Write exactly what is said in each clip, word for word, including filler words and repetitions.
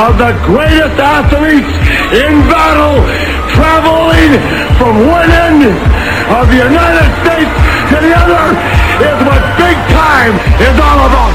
of the greatest athletes in battle, traveling from one end of the United States to the other, is what big time is all about.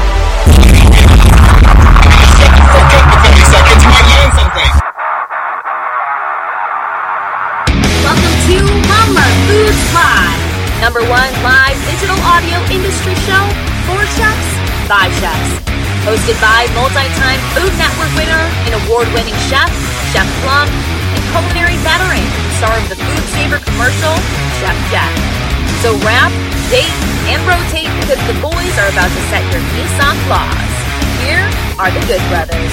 Welcome to Hummer Foods Live, number one live digital audio industry show for chefs by chefs. Hosted by multi-time Food Network winner and award-winning chef, Chef Plum, and culinary veteran, star of the Food Saver commercial, Chef Jeff. So wrap, date, and rotate because the boys are about to set your Nissan flaws. Here are the Good Brothers.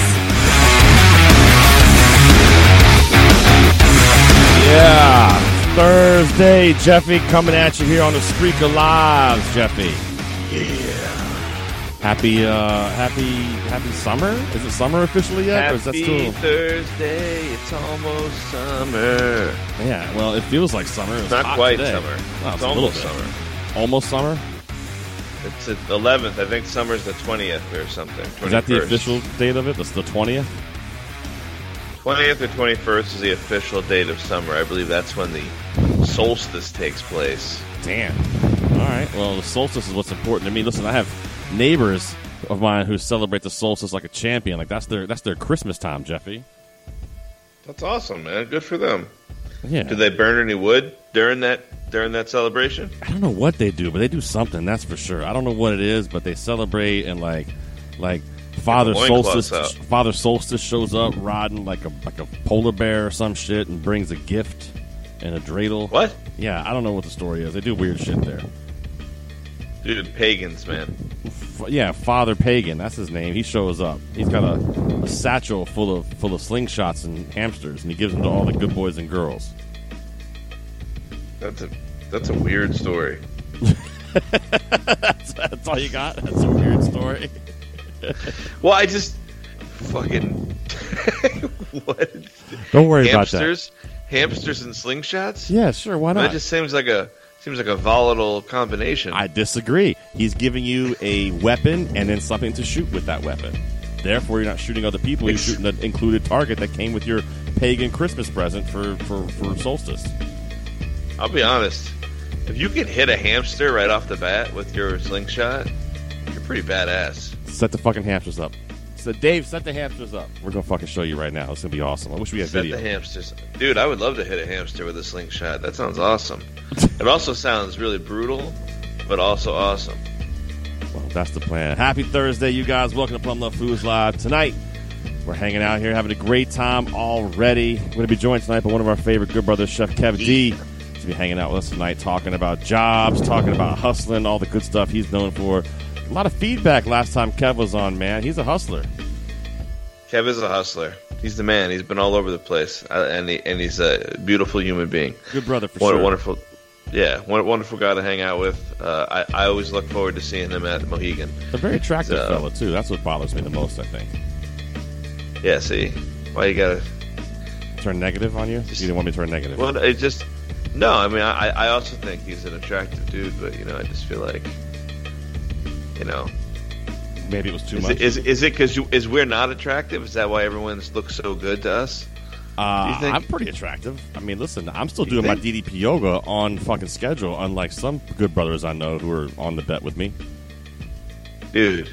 Yeah, Thursday, Jeffy coming at you here on the Streak of Lives, Jeffy. Yeah. Happy, uh, happy, happy summer? Is it summer officially yet? Happy or is that still... Thursday, it's almost summer. Yeah, well, it feels like summer. It's not hot quite today. summer. Oh, it's it's almost bit. summer. Almost summer? It's the eleventh. I think summer's the twentieth or something. twenty-first. Is that the official date of it? That's the twentieth? twentieth or twenty-first is the official date of summer. I believe that's when the solstice takes place. Damn. All right. Well, the solstice is what's important to me. Listen, I have neighbors of mine who celebrate the solstice like a champion. Like that's their that's their Christmas time, Jeffy. That's awesome, man. Good for them. Yeah. Do they burn any wood during that during that celebration? I don't know what they do, but they do something. That's for sure. I don't know what it is, but they celebrate and like like Father Solstice. Out. Father Solstice shows up riding like a like a polar bear or some shit and brings a gift and a dreidel. What? Yeah, I don't know what the story is. They do weird shit there. Dude, pagans, man. F- yeah, Father Pagan. That's his name. He shows up. He's got a, a satchel full of full of slingshots and hamsters, and he gives them to all the good boys and girls. That's a that's a weird story. that's, that's all you got? That's a weird story. Well, I just fucking what? Don't worry hamsters, about that. Hamsters and slingshots? Yeah, sure. Why not? That just seems like a seems like a volatile combination. I disagree. He's giving you a weapon and then something to shoot with that weapon. Therefore, you're not shooting other people. You're shooting the included target that came with your pagan Christmas present for, for, for solstice. I'll be honest. If you can hit a hamster right off the bat with your slingshot, you're pretty badass. Set the fucking hamsters up. So, Dave, set the hamsters up. We're going to fucking show you right now. It's going to be awesome. I wish we had set video. Set the hamsters. Dude, I would love to hit a hamster with a slingshot. That sounds awesome. It also sounds really brutal, but also awesome. Well, that's the plan. Happy Thursday, you guys. Welcome to Plum Love Foods Live. Tonight, we're hanging out here, having a great time already. We're going to be joined tonight by one of our favorite good brothers, Chef Kev D. He's going to be hanging out with us tonight, talking about jobs, talking about hustling, all the good stuff he's known for. A lot of feedback last time Kev was on, man. He's a hustler. Kev is a hustler. He's the man. He's been all over the place, uh, and he, and he's a beautiful human being. Good brother for what, sure. Wonderful, yeah, wonderful guy to hang out with. Uh, I, I always look forward to seeing him at Mohegan. A very attractive so, fella too. That's what bothers me the most, I think. Yeah, see, why you gotta turn negative on you? Just, you didn't want me to turn negative. Well, it just no. I mean, I, I also think he's an attractive dude, but you know, I just feel like, you know. Maybe it was too is much. It, is is it because is we're not attractive? Is that why everyone looks so good to us? Uh, Do you think? I'm pretty attractive. I mean, listen, I'm still You doing think? my D D P yoga on fucking schedule, unlike some good brothers I know who are on the bet with me. Dude,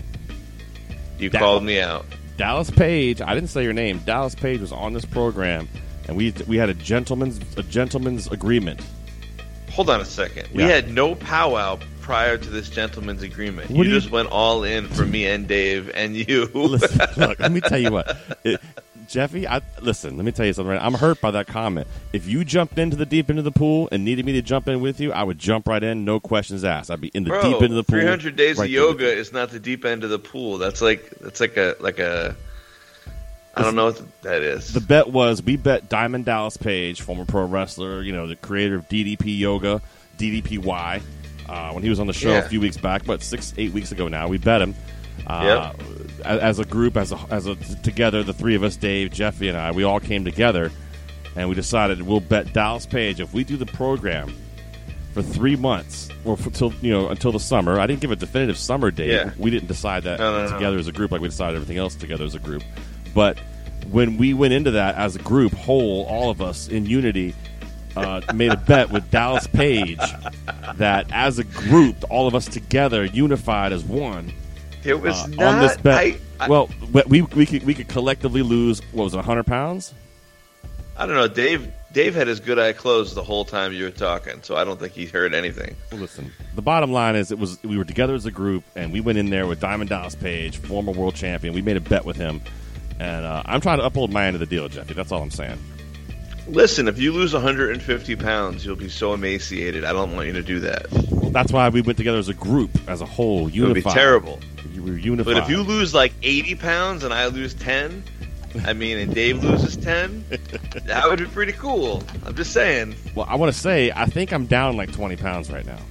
you That- called me out. Dallas Page, I didn't say your name. Dallas Page was on this program, and we we had a gentleman's a gentleman's agreement. Hold on a second. We Yeah. had no powwow prior to this gentleman's agreement. What you do you- just went all in for me and Dave and you. Listen, look, let me tell you what. It, Jeffy, I, listen, let me tell you something. Right? I'm hurt by that comment. If you jumped into the deep end of the pool and needed me to jump in with you, I would jump right in, no questions asked. I'd be in the Bro, deep end of the pool. three hundred days right of there yoga with you. is not the deep end of the pool. That's like that's like a like a I don't know what that is. The bet was we bet Diamond Dallas Page, former pro wrestler, you know, the creator of D D P Yoga, D D P Y, uh, when he was on the show Yeah. a few weeks back, but six, eight weeks ago now, we bet him. Uh, Yep. as, as a group, as a, as a together, the three of us, Dave, Jeffy, and I, we all came together, and we decided we'll bet Dallas Page if we do the program for three months or for till you know until the summer. I didn't give a definitive summer date. Yeah. We didn't decide that No, no, no. together as a group like we decided everything else together as a group. But when we went into that as a group, whole, all of us in unity, uh, made a bet with Dallas Page that as a group, all of us together, unified as one. It was uh, not, on this bet. I, I, well, we we could we could collectively lose. What was it, one hundred pounds? I don't know. Dave Dave had his good eye closed the whole time you were talking, so I don't think he heard anything. Well, listen, the bottom line is it was we were together as a group, and we went in there with Diamond Dallas Page, former world champion. We made a bet with him, and uh, I'm trying to uphold my end of the deal, Jeffy. That's all I'm saying. Listen, if you lose one hundred fifty pounds, you'll be so emaciated. I don't want you to do that. Well, that's why we went together as a group, as a whole, unified. It would be terrible. We were unified. But if you lose like eighty pounds and I lose ten, I mean, and Dave loses ten, that would be pretty cool. I'm just saying. Well, I want to say, I think I'm down like twenty pounds right now.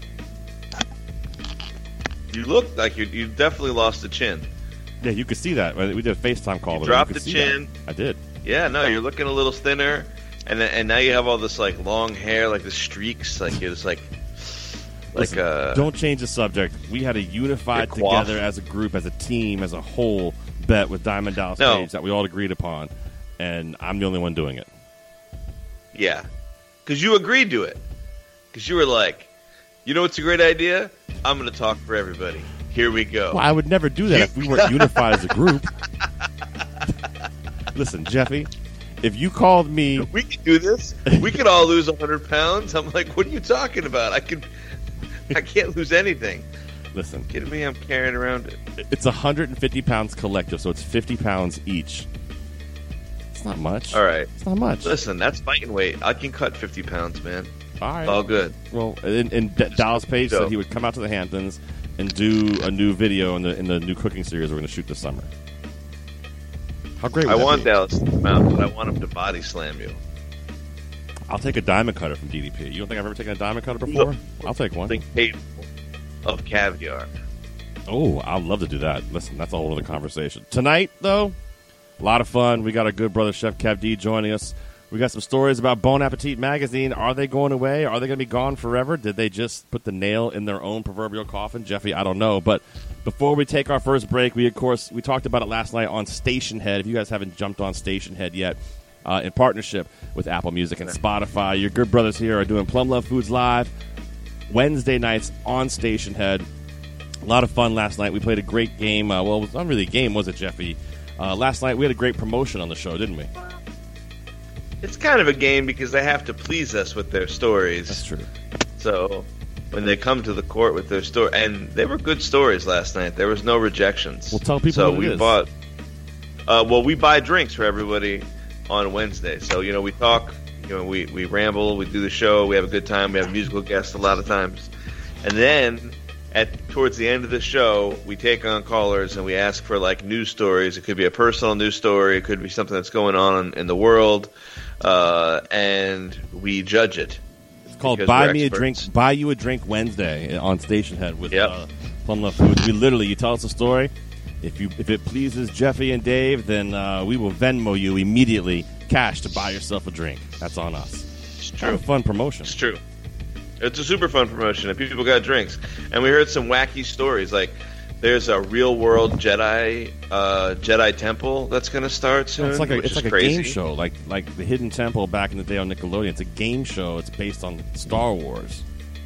You look like you you definitely lost the chin. Yeah, you could see that. We did a FaceTime call. You with dropped you the could see chin. that. I did. Yeah, no, you're looking a little thinner, and then, and now you have all this like long hair, like the streaks, like it's like like Listen, uh. Don't change the subject. We had a unified Your quaff. together as a group, as a team, as a whole bet with Diamond Dallas No. Page that we all agreed upon, and I'm the only one doing it. Yeah, because you agreed to it. Because you were like, you know what's a great idea? I'm going to talk for everybody. Here we go. Well, I would never do that You- if we weren't unified as a group. Listen, Jeffy, if you called me, We could do this. We could all lose one hundred pounds. I'm like, what are you talking about? I could. I can't lose anything. listen, Kidding me? I'm carrying around it. it's one hundred fifty pounds collective, so it's fifty pounds each. It's not much. All right. It's not much. Listen, that's fighting weight. I can cut fifty pounds, man. All right. It's all good. Well, and, and D- Dallas Page Dope. said he would come out to the Hamptons and do a new video in the in the new cooking series we're going to shoot this summer. How great would I that want be? Dallas to come out, but I want him to body slam you. I'll take a diamond cutter from D D P. You don't think I've ever taken a diamond cutter before? I'll take one. Think capable of caviar. Oh, I'd love to do that. Listen, that's a whole other conversation. Tonight, though, a lot of fun. We got our good brother, Chef Kev D, joining us. We got some stories about Bon Appetit magazine. Are they going away? Are they going to be gone forever? Did they just put the nail in their own proverbial coffin? Jeffy, I don't know. But before we take our first break, we, of course, we talked about it last night on Station Head. If you guys haven't jumped on Station Head yet, uh, in partnership with Apple Music and Spotify, your good brothers here are doing Plum Love Foods Live Wednesday nights on Station Head. A lot of fun last night. We played a great game. Uh, well, it was not really a game, was it, Jeffy? Uh, last night we had a great promotion on the show, didn't we? It's kind of a game because they have to please us with their stories. That's true. So when they come to the court with their story, and they were good stories last night. There was no rejections. Well, tell people So what it we is. bought. Uh, well, we buy drinks for everybody on Wednesday. So you know, we talk. You know, we we ramble. We do the show. We have a good time. We have musical guests a lot of times, and then at towards the end of the show, we take on callers and we ask for like news stories. It could be a personal news story. It could be something that's going on in the world, uh, and we judge it. It's called because Buy we're Me a experts. Drink, Buy You a Drink Wednesday on Station Head with Yep. uh, Plum Love Foods. We literally, you tell us a story. If you if it pleases Jeffy and Dave, then uh, we will Venmo you immediately cash to buy yourself a drink. That's on us. It's Kind true. of a fun promotion. It's true. It's a super fun promotion, and people got drinks. And we heard some wacky stories, like there's a real world Jedi uh, Jedi temple that's going to start soon. It's like a which it's is like a crazy. game show, like like the Hidden Temple back in the day on Nickelodeon. It's a game show. It's based on Star Wars.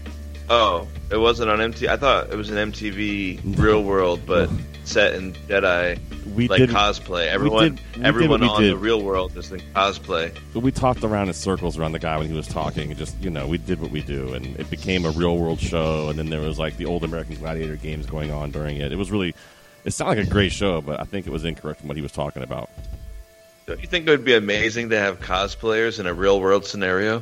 Oh, it wasn't on M T V. I thought it was an M T V Real World, but set in Jedi, We like did cosplay. Everyone, did- we did everyone what we on did. the Real World is in cosplay. But we talked around in circles around the guy when he was talking, and just you know, we did what we do, and it became a real world show. And then there was like the old American Gladiator games going on during it. It was really, it sounded like a great show, but I think it was incorrect from what he was talking about. Don't you think it would be amazing to have cosplayers in a real world scenario?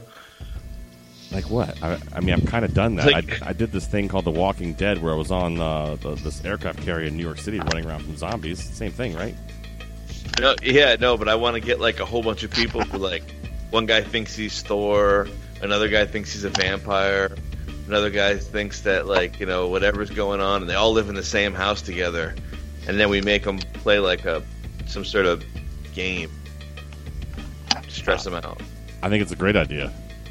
Like what? I, I mean, I've kind of done that. Like- I, I did this thing called The Walking Dead, where I was on uh, the, this aircraft carrier in New York City, running around from zombies. Same thing, right? No, yeah, no, but I want to get like a whole bunch of people who like one guy thinks he's Thor, another guy thinks he's a vampire, another guy thinks that like you know whatever's going on, and they all live in the same house together, and then we make them play like a some sort of game, to stress them out. I think it's a great idea.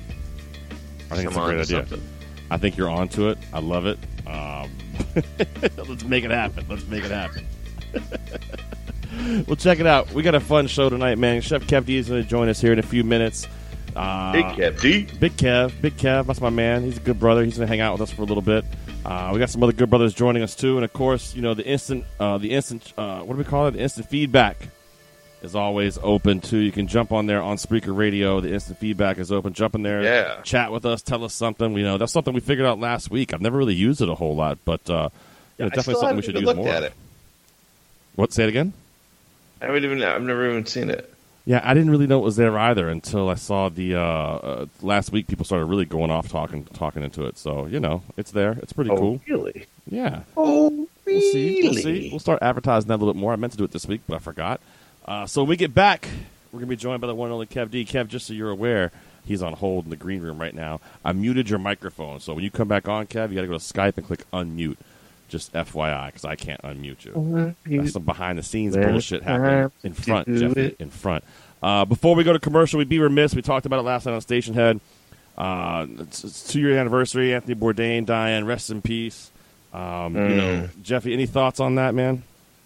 I think Come it's a on great to idea. something. I think you're onto it. I love it. Um, let's make it happen. Let's make it happen. Well, check it out. We got a fun show tonight, man. Chef Kev D is going to join us here in a few minutes. Uh, Big Kev D. Big Kev. Big Kev. That's my man. He's a good brother. He's going to hang out with us for a little bit. Uh, we got some other good brothers joining us, too. And, of course, you know, the instant, uh, the instant, uh, what do we call it? The instant feedback is always open, too. You can jump on there on Spreaker Radio. The instant feedback is open. Jump in there. Yeah. Chat with us. Tell us something. You know, that's something we figured out last week. I've never really used it a whole lot, but uh, you know, definitely something we should use more. At it. What? Say it again? I haven't even, I've never even seen it. Yeah, I didn't really know it was there either until I saw the uh, uh, last week. People started really going off talking talking into it. So you know, it's there. It's pretty oh, cool. Really? Yeah. Oh, really? We'll see. We'll see. We'll start advertising that a little bit more. I meant to do it this week, but I forgot. Uh, so when we get back, we're gonna be joined by the one and only Kev D. Kev, just so you're aware, he's on hold in the green room right now. I muted your microphone, so when you come back on, Kev, you got to go to Skype and click unmute. Just F Y I, because I can't unmute you. That's some behind-the-scenes bullshit happening in front, Jeffy, in front. Uh, before we go to commercial, we'd be remiss. We talked about it last night on Station Head. Uh, it's, it's two-year anniversary. Anthony Bourdain dying. Rest in peace. Um, mm. You know, Jeffy, any thoughts on that, man?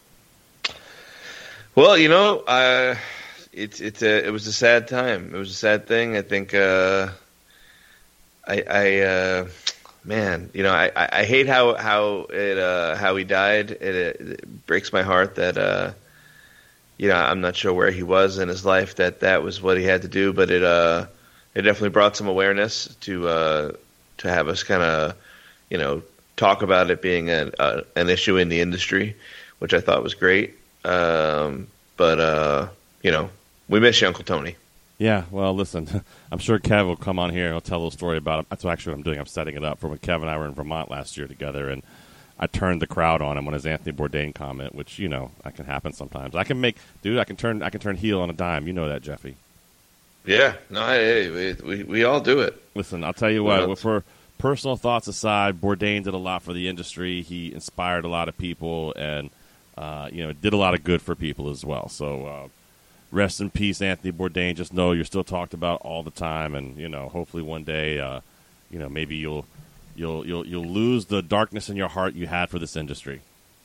Well, you know, uh, it's it's a it was a sad time. It was a sad thing. I think. Uh, I. I uh, Man, you know, I, I hate how how it uh, how he died. It, it breaks my heart that uh, you know, I'm not sure where he was in his life that that was what he had to do, but it uh, it definitely brought some awareness to uh, to have us kind of you know talk about it being a, a, an issue in the industry, which I thought was great. Um, but uh, you know, we miss you, Uncle Tony. Yeah, well, listen, I'm sure Kev will come on here and he'll tell a little story about it. That's actually what I'm doing. I'm setting it up for when Kev and I were in Vermont last year together, and I turned the crowd on him on his Anthony Bourdain comment, which, you know, that can happen sometimes. I can make, dude, I can turn I can turn heel on a dime. You know that, Jeffy. Yeah, no, hey, we, we, we all do it. Listen, I'll tell you what, well, for personal thoughts aside, Bourdain did a lot for the industry. He inspired a lot of people and, uh, you know, did a lot of good for people as well. So, uh, rest in peace, Anthony Bourdain. Just know you're still talked about all the time, and you know, hopefully one day, uh, you know, maybe you'll you'll you'll you'll lose the darkness in your heart you had for this industry.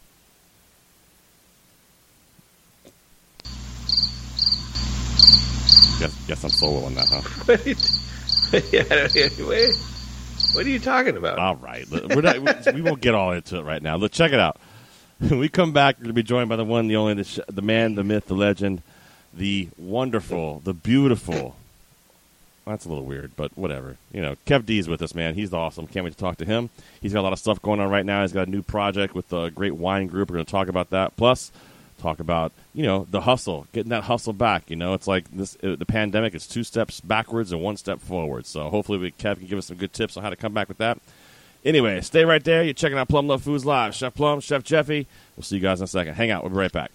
Guess, guess I'm solo on that, huh? yeah, wait, what are you talking about? All right, we're not, we won't get all into it right now. Let's check it out. When we come back, we're going to be joined by the one, the only, the, sh- the man, the myth, the legend. The wonderful, the beautiful. That's a little weird, but whatever. You know, Kev D's with us, man. He's awesome. Can't wait to talk to him. He's got a lot of stuff going on right now. He's got a new project with a great wine group. We're going to talk about that. Plus, talk about, you know, the hustle, getting that hustle back. You know, it's like this. Uh, the pandemic is two steps backwards and one step forward. So hopefully we, Kev can give us some good tips on how to come back with that. Anyway, stay right there. You're checking out Plum Love Foods Live. Chef Plum, Chef Jeffy. We'll see you guys in a second. Hang out. We'll be right back.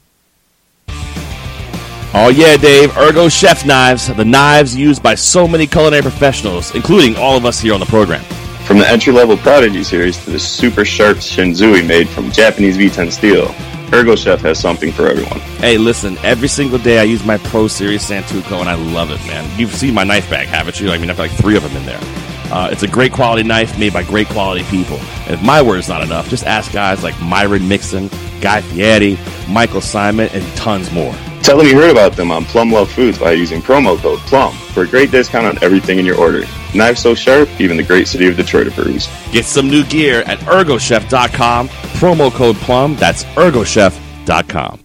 Oh yeah, Dave, Ergo Chef Knives, the knives used by so many culinary professionals, including all of us here on the program. From the entry-level Prodigy series to the super sharp Shinzui made from Japanese V ten steel, Ergo Chef has something for everyone. Hey, listen, every single day I use my Pro Series Santoku, and I love it, man. You've seen my knife bag, haven't you? I mean, I've got like three of them in there. Uh, it's a great quality knife made by great quality people. And if my word's not enough, just ask guys like Myron Mixon, Guy Fieri, Michael Simon, and tons more. Tell them you heard about them on Plum Love Foods by using promo code PLUM for a great discount on everything in your order. Knives so sharp, even the great city of Detroit approves. Get some new gear at ergo chef dot com. Promo code PLUM. That's ergo chef dot com.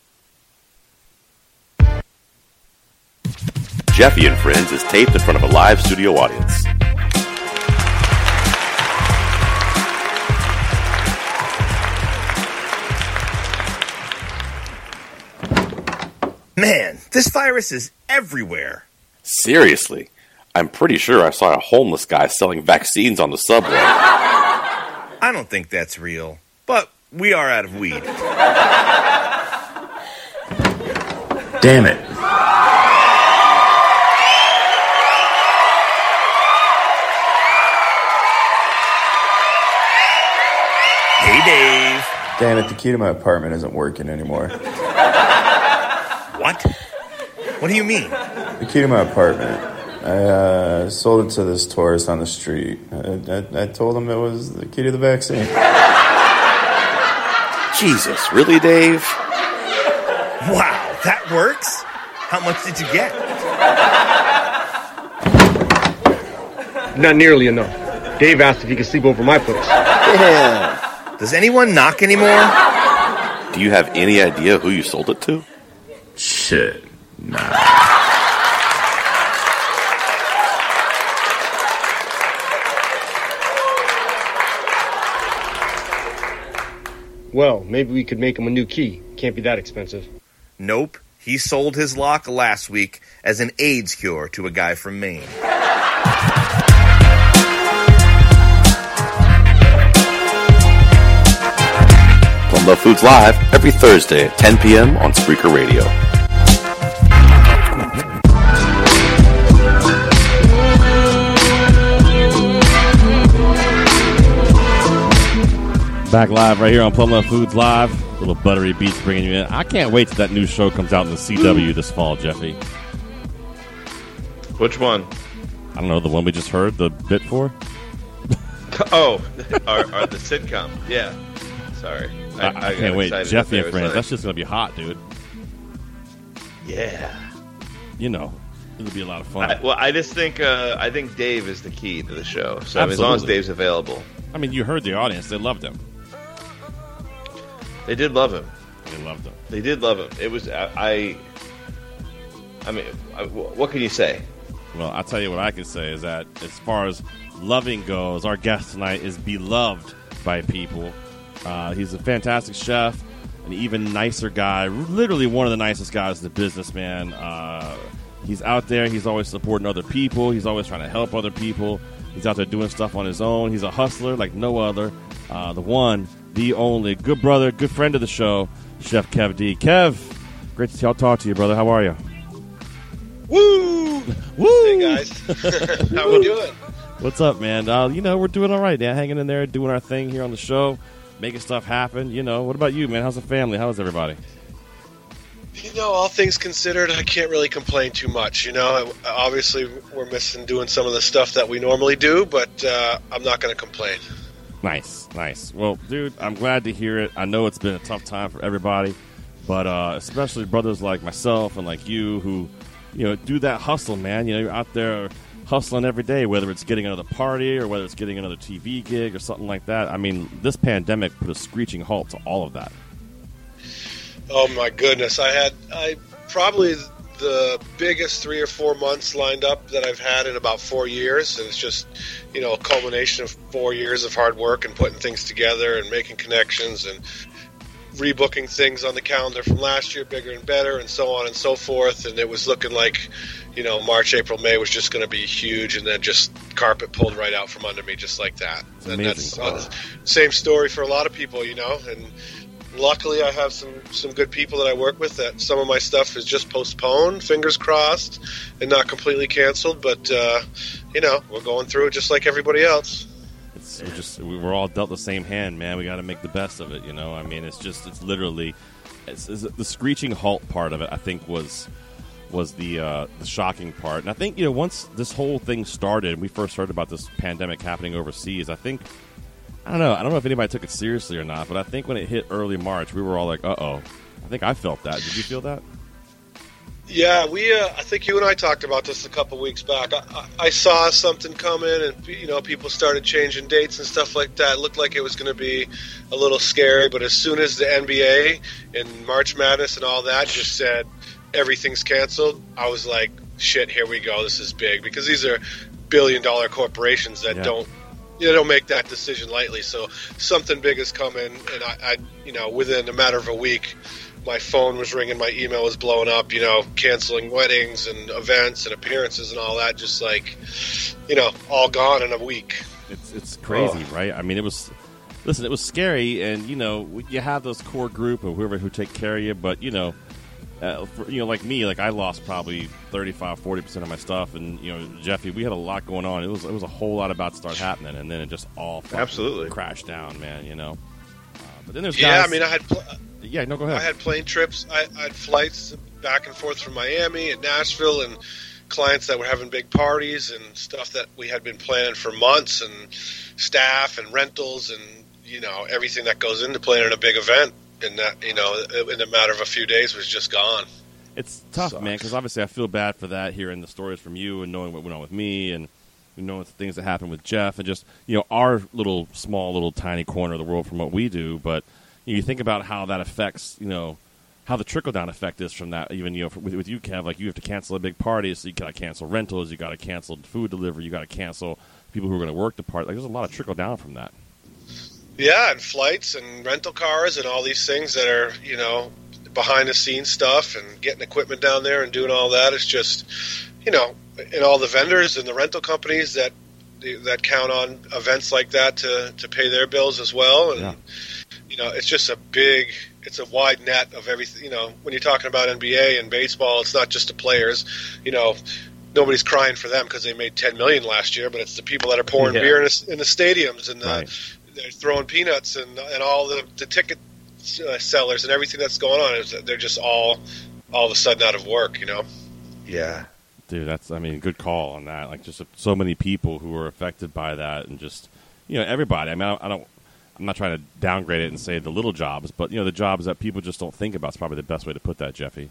Jeffy and Friends is taped in front of a live studio audience. Man, this virus is everywhere. Seriously, I'm pretty sure I saw a homeless guy selling vaccines on the subway. I don't think that's real, but we are out of weed. Damn it. Hey, Dave. Damn it, the key to my apartment isn't working anymore. What? What do you mean? The key to my apartment. I uh, sold it to this tourist on the street. I, I, I told him it was the key to the vaccine. Jesus, really, Dave? Wow, that works? How much did you get? Not nearly enough. Dave asked if he could sleep over my place. Yeah. Does anyone knock anymore? Do you have any idea who you sold it to? Shit. Nah. Well, maybe we could make him a new key. Can't be that expensive. Nope. He sold his lock last week as an AIDS cure to a guy from Maine. Plum Love Foods Live every Thursday at ten p.m. on Spreaker Radio. Back live right here on Plum Love Foods Live. Little buttery beats bringing you in. I can't wait till that new show comes out in the C W this fall, Jeffy. Which one? I don't know, the one we just heard, the bit for? Oh, our, our, the sitcom. Yeah. Sorry. I, I, I can't wait. Jeffy and Friends. Like, that's just going to be hot, dude. Yeah. You know, it'll be a lot of fun. I, well, I just think uh, I think Dave is the key to the show. So I mean, as long as Dave's available. I mean, you heard the audience. They loved him. They did love him. They loved him. They did love him. It was I. I, I mean, I, what can you say? Well, I'll tell you what I can say is that as far as loving goes, our guest tonight is beloved by people. Uh, he's a fantastic chef, an even nicer guy, literally one of the nicest guys in the business, man. Uh, he's out there. He's always supporting other people. He's always trying to help other people. He's out there doing stuff on his own. He's a hustler like no other. Uh, the one, the only, good brother, good friend of the show, Chef Kev D. Kev, great to talk to you, brother. How are you? Woo! Woo! Hey, guys. How we doing? What's up, man? Uh, you know, we're doing all right, man. Hanging in there, doing our thing here on the show, making stuff happen. You know, what about you, man? How's the family? How's everybody? You know, all things considered, I can't really complain too much. You know, obviously we're missing doing some of the stuff that we normally do, but uh, I'm not going to complain. Nice, nice. Well, dude, I'm glad to hear it. I know it's been a tough time for everybody, but uh, especially brothers like myself and like you who, you know, do that hustle, man. You know, you're out there hustling every day, whether it's getting another party or whether it's getting another T V gig or something like that. I mean, this pandemic put a screeching halt to all of that. Oh my goodness, I had I probably the biggest three or four months lined up that I've had in about four years. And it's just, you know, a culmination of four years of hard work and putting things together and making connections and rebooking things on the calendar from last year, bigger and better, and so on and so forth. And it was looking like, you know, March, April, May was just going to be huge, and then just carpet pulled right out from under me just like that. It's and amazing. that's uh, same story for a lot of people, you know, and luckily I have some, some good people that I work with that some of my stuff is just postponed, fingers crossed, and not completely canceled, but, uh, you know, we're going through it just like everybody else. It's we're just we're all dealt the same hand, man. We got to make the best of it, you know. I mean, it's just it's literally it's, it's the screeching halt part of it. I think was was the uh, the shocking part, and I think you know once this whole thing started, and we first heard about this pandemic happening overseas. I think I don't know. I don't know if anybody took it seriously or not, but I think when it hit early March, we were all like, "Uh oh." I think I felt that. Did you feel that? Yeah, we. Uh, I think you and I talked about this a couple weeks back. I, I, I saw something coming, and you know, people started changing dates and stuff like that. It looked like it was going to be a little scary, but as soon as the N B A and March Madness and all that just said everything's canceled, I was like, "Shit, here we go. This is big," because these are billion-dollar corporations that Yeah. don't. You don't make that decision lightly. So something big is coming, and I, I, you know, within a matter of a week, my phone was ringing, my email was blowing up, you know, canceling weddings and events and appearances and all that, just like, you know, all gone in a week. It's it's crazy, oh. right? I mean, it was. Listen, it was scary, and you know, you have those core group of whoever who take care of you, but you know. Uh, for, you know, like me, like I lost probably thirty-five, forty percent of my stuff, and you know, Jeffy, we had a lot going on. It was it was a whole lot about to start happening, and then it just all absolutely crashed down, man. You know, uh, but then there's yeah. guys, I mean, I had pl- yeah, no, go ahead. I had plane trips. I, I had flights back and forth from Miami and Nashville, and clients that were having big parties and stuff that we had been planning for months, and staff and rentals and you know everything that goes into planning a big event. in that, you know, in a matter of a few days was just gone. It's tough, Sucks. man, because obviously I feel bad for that, hearing the stories from you and knowing what went on with me and knowing the things that happened with Jeff and just, you know, our little, small, little tiny corner of the world from what we do. But you know, you think about how that affects, you know, how the trickle-down effect is from that. Even, you know, for, with, with you, Kev, like you have to cancel a big party, so you got to cancel rentals, you got to cancel food delivery, you got to cancel people who are going to work the party. Like, there's a lot of trickle-down from that. Yeah, and flights and rental cars and all these things that are, you know, behind-the-scenes stuff and getting equipment down there and doing all that. It's just, you know, and all the vendors and the rental companies that that count on events like that to, to pay their bills as well. And, yeah. you know, it's just a big, it's a wide net of everything. You know, when you're talking about N B A and baseball, it's not just the players. You know, nobody's crying for them because they made ten million dollars last year, but it's the people that are pouring yeah. beer in, a, in the stadiums and the, right. they're throwing peanuts and and all the, the ticket uh, sellers and everything that's going on. Is they're just all all of a sudden out of work, you know? Yeah. Dude, that's, I mean, good call on that. Like, just so many people who were affected by that and just, you know, everybody. I mean, I don't, I don't I'm not trying to downgrade it and say the little jobs, but, you know, the jobs that people just don't think about is probably the best way to put that, Jeffy.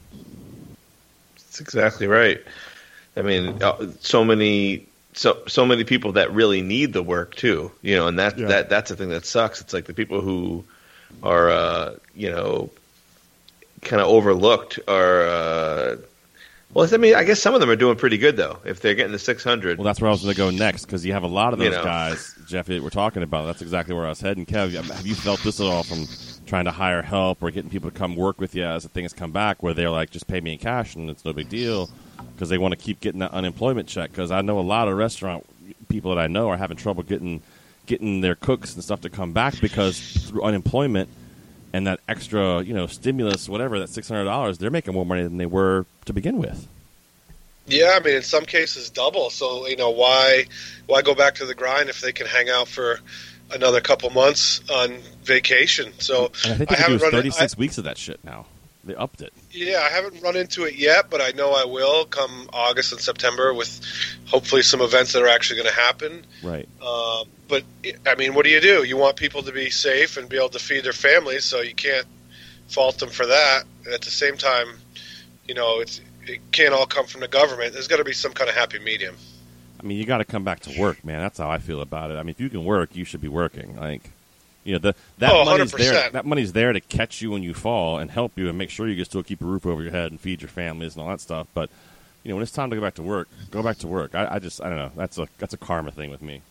That's exactly right. I mean, so many, so so many people that really need the work too, you know, and that yeah. that that's the thing that sucks. It's like the people who are, uh, you know, kind of overlooked are. Uh, well, I mean, I guess some of them are doing pretty good though. If they're getting the six hundred. Well, that's where I was going to go next because you have a lot of those you know. guys, Jeffy, that we're talking about. That's exactly where I was heading. Kev, have you felt this at all from trying to hire help or getting people to come work with you as the things come back, where they're like, just pay me in cash and it's no big deal? Because they want to keep getting that unemployment check. Because I know a lot of restaurant people that I know are having trouble getting getting their cooks and stuff to come back because through unemployment and that extra, you know, stimulus, whatever, that six hundred dollars, they're making more money than they were to begin with. Yeah, I mean, in some cases, double. So, you know, why why go back to the grind if they can hang out for another couple months on vacation? So and I think they I haven't do run thirty-six I, weeks of that shit now. They upped it. Yeah, I haven't run into it yet, but I know I will come August and September with hopefully some events that are actually going to happen. Right. Uh, but, I mean, what do you do? You want people to be safe and be able to feed their families, so you can't fault them for that. And at the same time, you know, it's it can't all come from the government. There's got to be some kind of happy medium. I mean, you got to come back to work, man. That's how I feel about it. I mean, if you can work, you should be working. Like, you know, the, that oh, money's there. That money's there to catch you when you fall and help you and make sure you can still keep a roof over your head and feed your families and all that stuff. But you know, when it's time to go back to work, go back to work. I, I just, I don't know. That's a that's a karma thing with me.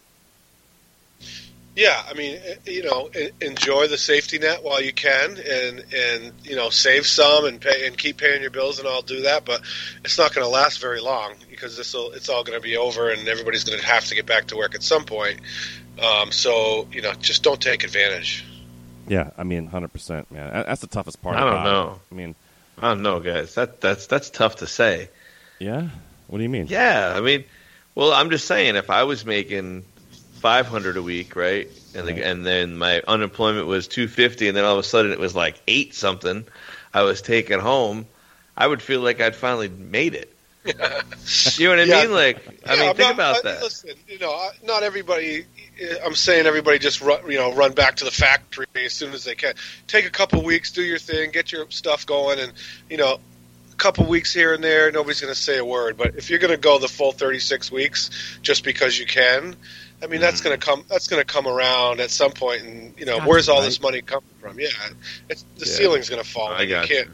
Yeah, I mean, you know, enjoy the safety net while you can, and and you know, save some and pay and keep paying your bills, and I'll do that. But it's not going to last very long because this will it's all going to be over, and everybody's going to have to get back to work at some point. Um, so you know, just don't take advantage. Yeah, I mean, one hundred percent, man. That's the toughest part. I don't about know. It. I mean, I don't know, guys. That that's that's tough to say. Yeah. What do you mean? Yeah, I mean, well, I'm just saying, if I was making five hundred a week, right, and right. The, and then my unemployment was two fifty, and then all of a sudden it was like eight something, I was taking home, I would feel like I'd finally made it. You know what I yeah. mean? Like, I yeah, mean, I'm think not, about I, that. Listen, you know, not everybody. I'm saying everybody just run, you know, run back to the factory as soon as they can. Take a couple weeks, do your thing, get your stuff going, and you know, a couple weeks here and there, nobody's going to say a word. But if you're going to go the full thirty-six weeks just because you can, I mean, that's going to come. That's going to come around at some point, and you know, Gotcha, where's all right? this money coming from? Yeah, it's, the Yeah. ceiling's going to fall. I got you can't.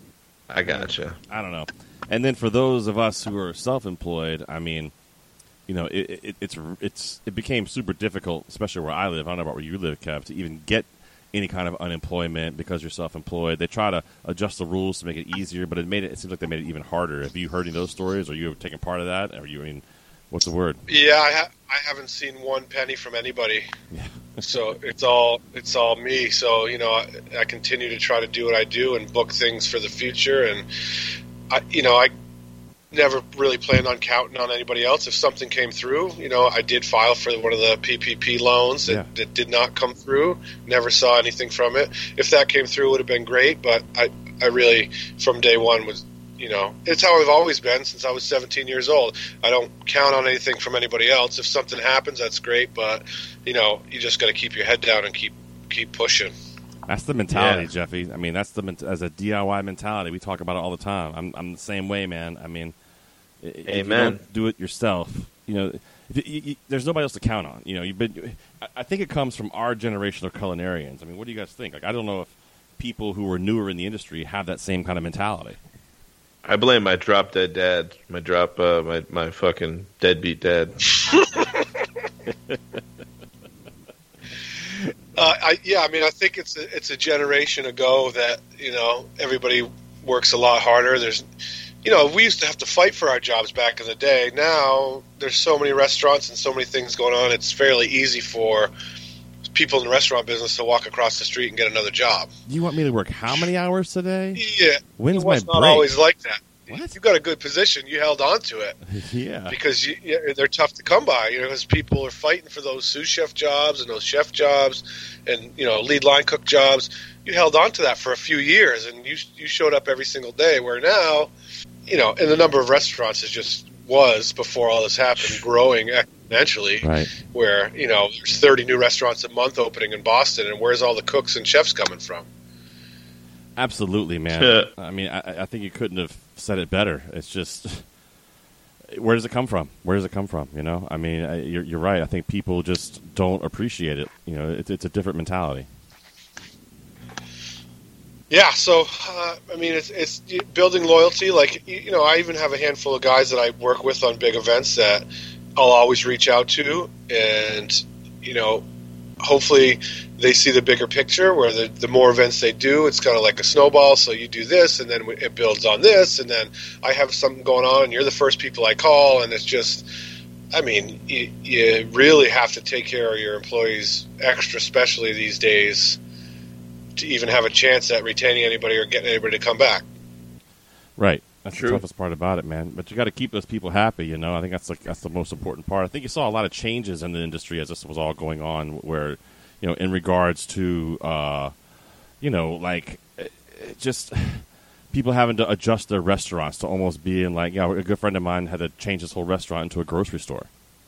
I gotcha. I don't know. And then for those of us who are self-employed, I mean, you know, it, it, it's it's it became super difficult, especially where I live. I don't know about where you live, Kev, to even get any kind of unemployment because you're self-employed. They try to adjust the rules to make it easier, but it made it. It seems like they made it even harder. Have you heard any of those stories? Or you taking part of that? Or you I mean, what's the word? Yeah, I, ha- I haven't seen one penny from anybody. Yeah. So it's all it's all me. So you know, I, I continue to try to do what I do and book things for the future. And I, you know, I never really planned on counting on anybody else. If something came through, you know, I did file for one of the P P P loans that, Yeah. that did not come through. Never saw anything from it. If that came through, it would have been great. But I, I really, from day one, was, you know, it's how I've always been since I was seventeen years old. I don't count on anything from anybody else. If something happens, that's great. But, you know, you just got to keep your head down and keep keep pushing. That's the mentality, Yeah. Jeffy. I mean, that's the ment- as a D I Y mentality. We talk about it all the time. I'm I'm the same way, man. I mean, i- if you Amen. don't do it yourself, you know, if you, you, there's nobody else to count on. You know, you've been. I- I think it comes from our generation of culinarians. I mean, what do you guys think? Like, I don't know if people who are newer in the industry have that same kind of mentality. I blame my drop dead dad, my drop, uh, my my fucking deadbeat dad. Uh, I, yeah, I mean, I think it's a, it's a generation ago that, you know, everybody works a lot harder. There's, you know, we used to have to fight for our jobs back in the day. Now there's so many restaurants and so many things going on. It's fairly easy for people in the restaurant business to walk across the street and get another job. You want me to work how many hours today? Yeah. When's it my was break? not always like that. What? You got a good position. You held on to it. Yeah. Because you, you, they're tough to come by, you know, because people are fighting for those sous chef jobs and those chef jobs and, you know, lead line cook jobs. You held on to that for a few years, and you you showed up every single day, where now, you know, and the number of restaurants is just was, before all this happened, growing exponentially, Right. where, you know, there's thirty new restaurants a month opening in Boston, and where's all the cooks and chefs coming from? Absolutely, man. Yeah. I mean, I, I think you couldn't have said it better. It's just, where does it come from? Where does it come from? You know, I mean, I, you're, you're right. I think people just don't appreciate it. You know, it's, it's a different mentality. Yeah, so uh, I mean, it's it's building loyalty. Like, you know, I even have a handful of guys that I work with on big events that I'll always reach out to, and you know, hopefully they see the bigger picture. Where the the more events they do, it's kind of like a snowball. So you do this, and then it builds on this, and then I have something going on, and you're the first people I call, and it's just. I mean, you, you really have to take care of your employees extra, especially these days, to even have a chance at retaining anybody or getting anybody to come back. Right. That's True. the toughest part about it, man. But you got to keep those people happy, you know. I think that's like that's the most important part. I think you saw a lot of changes in the industry as this was all going on, where, you know, in regards to, uh, you know, like it, it just people having to adjust their restaurants to almost being like, yeah, a good friend of mine had to change his whole restaurant into a grocery store.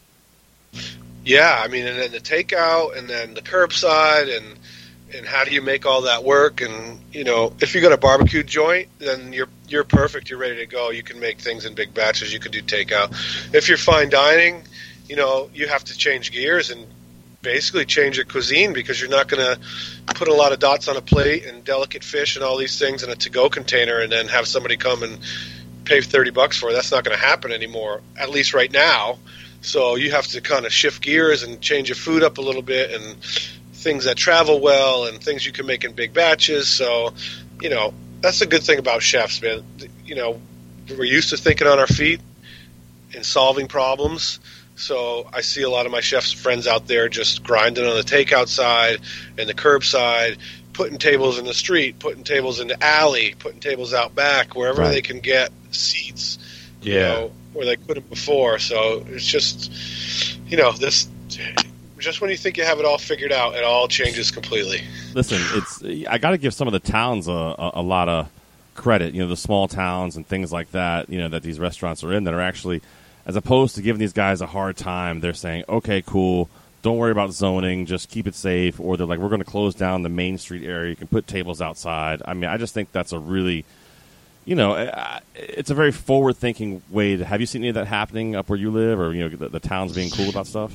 Yeah, I mean, and then the takeout, and then the curbside, and and how do you make all that work? And you know, if you got a barbecue joint, then you're you're perfect. You're ready to go. You can make things in big batches. You can do takeout. If you're fine dining, you know, you have to change gears and basically change your cuisine, because you're not going to put a lot of dots on a plate and delicate fish and all these things in a to-go container and then have somebody come and pay thirty bucks for it. That's not going to happen anymore, at least right now. So you have to kind of shift gears and change your food up a little bit, and things that travel well and things you can make in big batches. So, you know, that's the good thing about chefs, man. You know, we're used to thinking on our feet and solving problems. So I see a lot of my chefs friends out there just grinding on the takeout side and the curbside, putting tables in the street, putting tables in the alley, putting tables out back, wherever Right. they can get seats, you Yeah. know, where they couldn't before. So it's just, you know, this, just when you think you have it all figured out, it all changes completely. Listen, it's I got to give some of the towns a, a, a lot of credit. You know, the small towns and things like that. You know, that these restaurants are in that are actually, as opposed to giving these guys a hard time, they're saying, "Okay, cool, don't worry about zoning, just keep it safe." Or they're like, "We're going to close down the Main Street area. You can put tables outside." I mean, I just think that's a really, you know, it's a very forward-thinking way to. Have you seen any of that happening up where you live, or you know, the, the towns being cool about stuff?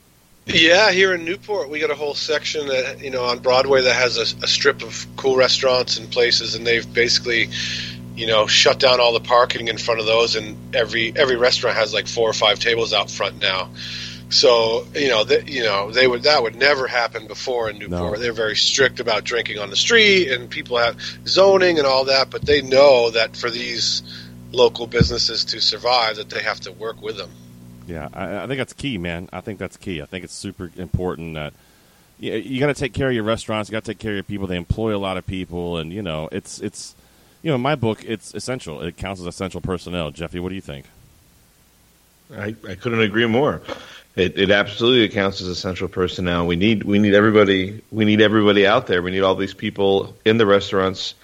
Yeah, here in Newport, we got a whole section that, you know, on Broadway that has a, a strip of cool restaurants and places, and they've basically, you know, shut down all the parking in front of those, and every every restaurant has like four or five tables out front now. So, you know, they, you know, they would that would never happen before in Newport. No. They're very strict about drinking on the street, and people have zoning and all that, but they know that for these local businesses to survive, that they have to work with them. Yeah, I, I think that's key, man. I think that's key. I think it's super important that you, you got to take care of your restaurants. You got to take care of your people. They employ a lot of people, and you know, it's it's you know, in my book, it's essential. It counts as essential personnel. Jeffy, what do you think? I, I couldn't agree more. It, it absolutely counts as essential personnel. We need we need everybody. We need everybody out there. We need all these people in the restaurants.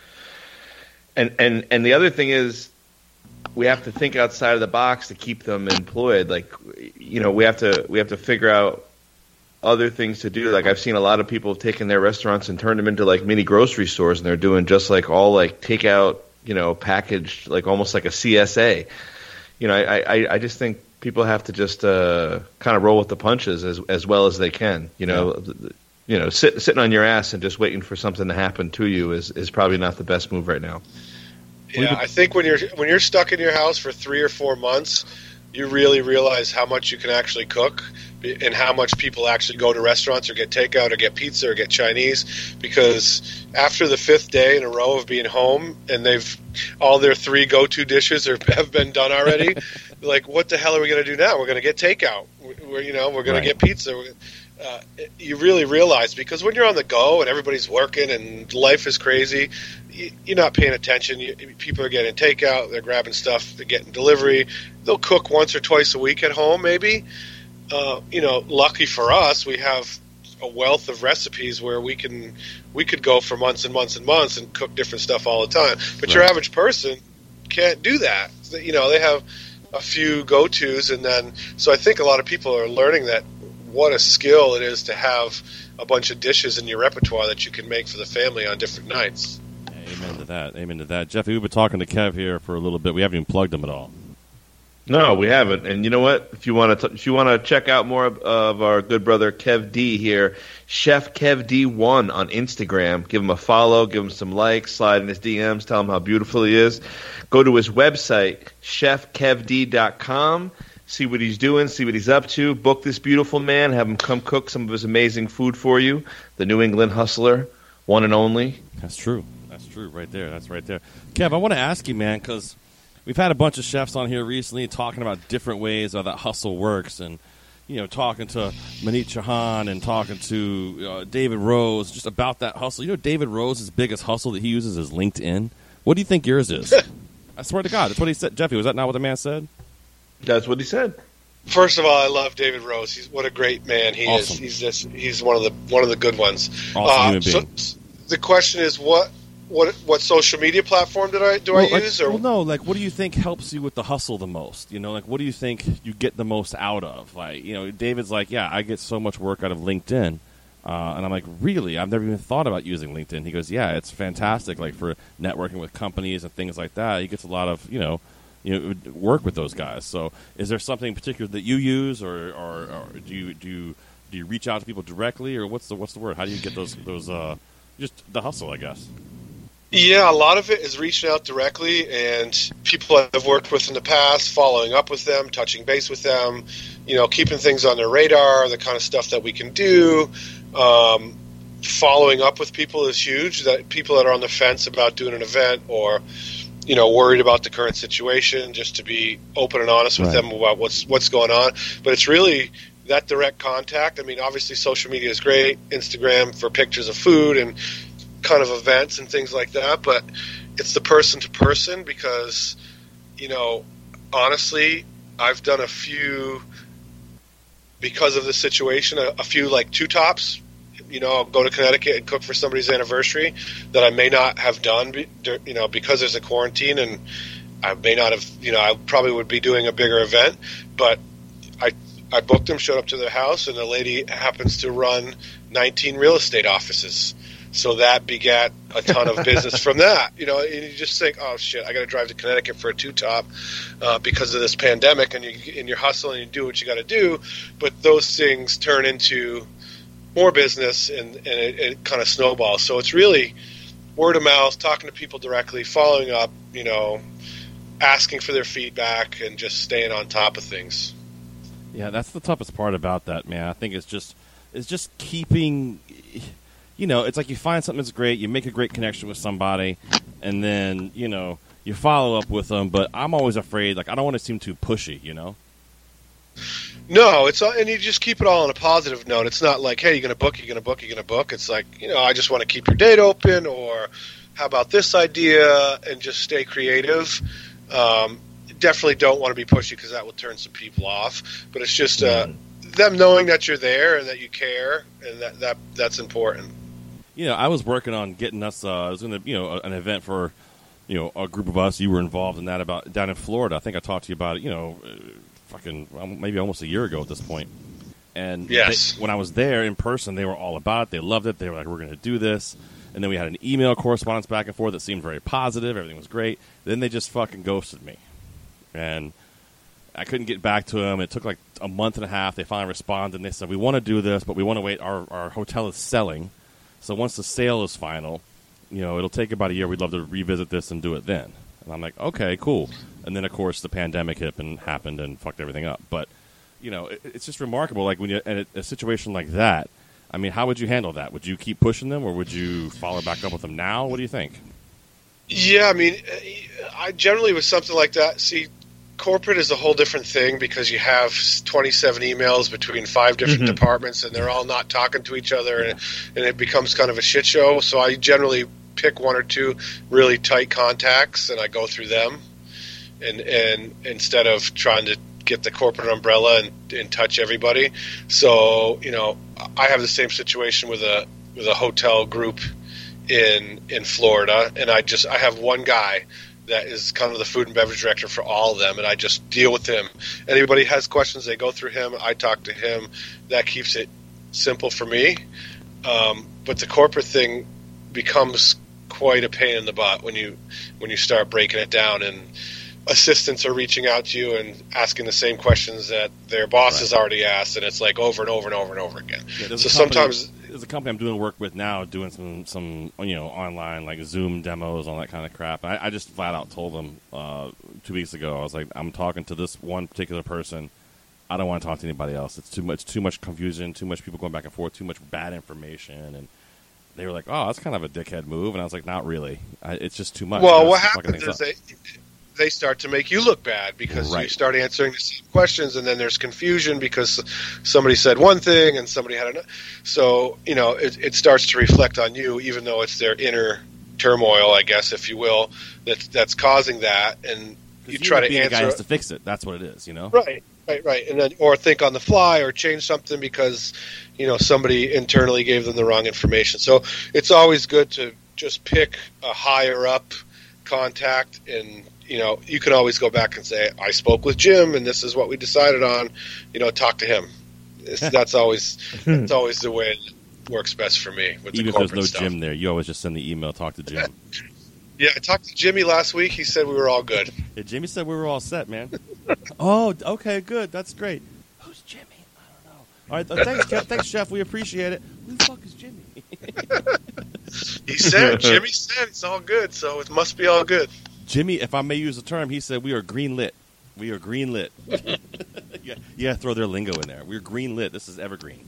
And and and the other thing is, we have to think outside of the box to keep them employed. Like, you know, we have to we have to figure out other things to do. Like I've seen a lot of people have taken their restaurants and turned them into like mini grocery stores, and they're doing just like all like takeout, you know, packaged, like almost like a C S A. You know, I, I, I just think people have to just uh, kind of roll with the punches as as well as they can. You know, yeah. you know, sit, sitting on your ass and just waiting for something to happen to you is, is probably not the best move right now. Yeah, I think when you're when you're stuck in your house for three or four months, you really realize how much you can actually cook and how much people actually go to restaurants or get takeout or get pizza or get Chinese, because after the fifth day in a row of being home and they've all their three go-to dishes are, have been done already, like what the hell are we going to do now? We're going to get takeout. We're, you know, we're going right. to get pizza. Uh, you really realize, because when you're on the go and everybody's working and life is crazy, you, you're not paying attention. You, people are getting takeout, they're grabbing stuff, they're getting delivery. They'll cook once or twice a week at home, maybe. Uh, you know, lucky for us, we have a wealth of recipes where we can we could go for months and months and months and cook different stuff all the time. But right. your average person can't do that. You know, they have a few go-tos, and then so I think a lot of people are learning that what a skill it is to have a bunch of dishes in your repertoire that you can make for the family on different nights. Amen to that. Amen to that. Jeffy, we've been talking to Kev here for a little bit. We haven't even plugged him at all. No, we haven't. And you know what? If you want to, if you want to check out more of, of our good brother Kev D here, Chef Kev D one on Instagram. Give him a follow, give him some likes, slide in his D Ms, tell him how beautiful he is. Go to his website, chef kev d dot com. See what he's doing, see what he's up to. Book this beautiful man, have him come cook some of his amazing food for you. The New England Hustler, one and only. That's true. That's true right there. That's right there. Kev, I want to ask you, man, because we've had a bunch of chefs on here recently talking about different ways how that hustle works, and, you know, talking to Manit Chauhan and talking to uh, David Rose just about that hustle. You know, David Rose's biggest hustle that he uses is LinkedIn. What do you think yours is? I swear to God, that's what he said. Jeffy, was that not what the man said? That's what he said. First of all, I love David Rose. He's what a great man he awesome. is. He's just he's one of the one of the good ones. Awesome uh, human so, being. The question is, what what what social media platform did I do well, I like, use? Or well, no, like what do you think helps you with the hustle the most? You know, like what do you think you get the most out of? Like, you know, David's like, yeah, I get so much work out of LinkedIn. Uh, and I'm like, really? I've never even thought about using LinkedIn. He goes, yeah, it's fantastic, like for networking with companies and things like that. He gets a lot of, you know, you know, work with those guys. So, is there something particular that you use, or, or, or do you do you, do you reach out to people directly, or what's the what's the word? How do you get those those uh, just the hustle, I guess? Yeah, a lot of it is reaching out directly, and people I've worked with in the past, following up with them, touching base with them, you know, keeping things on their radar, the kind of stuff that we can do. Um, following up with people is huge. That people that are on the fence about doing an event, or you know, worried about the current situation, just to be open and honest with right. them about what's what's going on. But it's really that direct contact. I mean, obviously social media is great, Instagram for pictures of food and kind of events and things like that, but it's the person to person, because, you know, honestly, I've done a few, because of the situation, a, a few like two tops. You know, I'll go to Connecticut and cook for somebody's anniversary that I may not have done, you know, because there's a quarantine, and I may not have, you know, I probably would be doing a bigger event, but I I booked them, showed up to their house, and the lady happens to run nineteen real estate offices. So that begat a ton of business from that, you know, and you just think, oh shit, I got to drive to Connecticut for a two-top uh, because of this pandemic, and, you, and you're hustling and you do what you got to do, but those things turn into more business, and, and it, it kind of snowballs. So it's really word of mouth, talking to people directly, following up, you know, asking for their feedback, and just staying on top of things. Yeah, that's the toughest part about that, man. I think it's just it's just keeping, you know, it's like you find something that's great, you make a great connection with somebody, and then, you know, you follow up with them. But I'm always afraid, like, I don't want to seem too pushy, you know? No, it's and you just keep it all on a positive note. It's not like, hey, you're going to book, you're going to book, you're going to book. It's like, you know, I just want to keep your date open, or how about this idea, and just stay creative. Um, definitely don't want to be pushy, because that will turn some people off. But it's just uh, them knowing that you're there and that you care, and that, that that's important. You know, I was working on getting us. Uh, I was in a, you know, an event for, you know, a group of us. You were involved in that about down in Florida. I think I talked to you about it. You know, uh, fucking well, maybe almost a year ago at this point. And yes. they, when I was there in person, they were all about it. They loved it. They were like, we're going to do this. And then we had an email correspondence back and forth that seemed very positive. Everything was great. Then they just fucking ghosted me. And I couldn't get back to them. It took like a month and a half. They finally responded, and they said, we want to do this, but we want to wait. Our, our hotel is selling. So once the sale is final, you know, it'll take about a year. We'd love to revisit this and do it then. And I'm like, okay, cool. And then, of course, the pandemic hit and happened and fucked everything up. But, you know, it, it's just remarkable. Like, when you're in a, a situation like that, I mean, how would you handle that? Would you keep pushing them, or would you follow back up with them now? What do you think? Yeah, I mean, I generally with something like that, see, corporate is a whole different thing because you have twenty-seven emails between five different mm-hmm. departments, and they're all not talking to each other, and, and it becomes kind of a shit show. So I generally pick one or two really tight contacts, and I go through them, and and instead of trying to get the corporate umbrella and, and touch everybody. So, you know, I have the same situation with a with a hotel group in in Florida, and I just I have one guy that is kind of the food and beverage director for all of them, and I just deal with him. Anybody has questions, they go through him. I talk to him. That keeps it simple for me. Um, but the corporate thing becomes quite a pain in the butt when you when you start breaking it down, and assistants are reaching out to you and asking the same questions that their bosses right. already asked, and it's like over and over and over and over again. Yeah, so sometimes there's a company I'm doing work with now, doing some some you know online like Zoom demos, all that kind of crap. I, I just flat out told them uh, two weeks ago, I was like, I'm talking to this one particular person. I don't want to talk to anybody else. It's too much, too much confusion, too much people going back and forth, too much bad information. And they were like, "Oh, that's kind of a dickhead move," and I was like, "Not really. I, it's just too much." Well, what happens is they they start to make you look bad because right. you start answering the same questions, and then there's confusion because somebody said one thing and somebody had another. So you know, it, it starts to reflect on you, even though it's their inner turmoil, I guess, if you will, that's that's causing that, and you, you try to answer. The guy has to fix it. That's what it is, you know. Right. Right, right, and then or think on the fly or change something because you know somebody internally gave them the wrong information. So it's always good to just pick a higher up contact, and you know you can always go back and say, "I spoke with Jim, and this is what we decided on." You know, talk to him. It's, that's always that's always the way it works best for me. With Even the if there's no stuff. Jim there, you always just send the email, talk to Jim. Yeah, I talked to Jimmy last week. He said we were all good. Yeah, Jimmy said we were all set, man. Oh, okay, good. That's great. Who's Jimmy? I don't know. All right, uh, thanks, Chef. Thanks, Chef. We appreciate it. Who the fuck is Jimmy? He said, Jimmy said it's all good, so it must be all good. Jimmy, if I may use the term, he said we are green lit. We are green lit. Yeah, you got to throw their lingo in there. We're green lit. This is evergreen.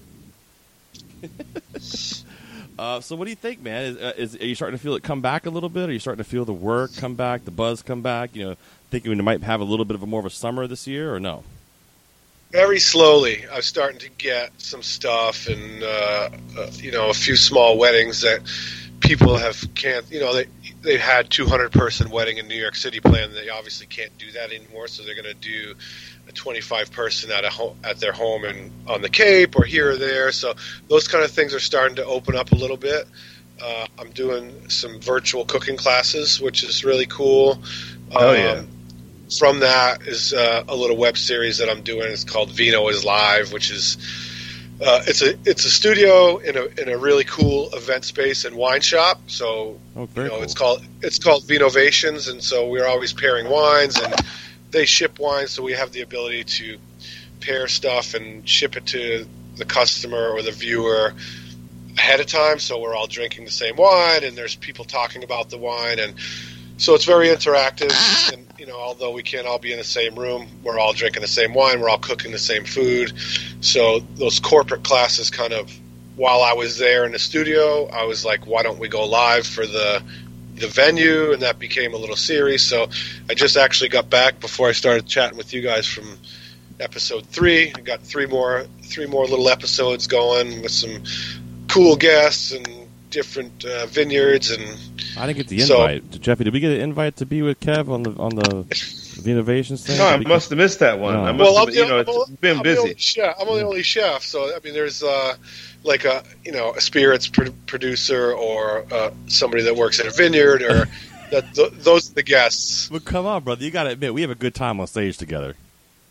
Uh, so what do you think, man? Is, uh, is are you starting to feel it come back a little bit? Are you starting to feel the work come back, the buzz come back? You know, thinking we might have a little bit of a more of a summer this year, or no? Very slowly, I'm starting to get some stuff, and uh, uh, you know, a few small weddings that people have can't. You know, they they had two hundred person wedding in New York City planned. They obviously can't do that anymore, so they're going to do a twenty-five person at a home, at their home and on the Cape or here or there. So those kind of things are starting to open up a little bit. Uh, I'm doing some virtual cooking classes, which is really cool. Oh um, yeah. From that is uh, a little web series that I'm doing. It's called Vino is Live, which is uh, it's a it's a studio in a in a really cool event space and wine shop. So oh, very you know cool. it's called it's called Vinovations, and so we're always pairing wines, and they ship wine, so we have the ability to pair stuff and ship it to the customer or the viewer ahead of time. So we're all drinking the same wine, and there's people talking about the wine, and so it's very interactive. And you know, although we can't all be in the same room, we're all drinking the same wine, we're all cooking the same food. So those corporate classes kind of, while I was there in the studio, I was like, why don't we go live for the the venue? And that became a little series. So I just actually got back before I started chatting with you guys from episode three. I got three more three more little episodes going with some cool guests and different uh, vineyards. And I didn't get the so, invite. Jeffy, did we get an invite to be with Kev on the on the Innovations thing? No, I must have missed that one. No. I must well, have, I'm you the, know, I'm it's the, been I'm busy. The only chef. I'm the only chef, so I mean, there's uh, like a you know a spirits pr- producer or uh, somebody that works at a vineyard, or that th- those are the guests. Well, come on, brother. You got to admit, we have a good time on stage together.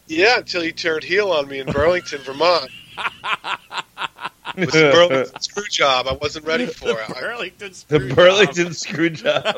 Yeah, until he turned heel on me in Burlington, Vermont. With the Burlington screw job I wasn't ready for. The Burlington screw The job. Burlington screw job.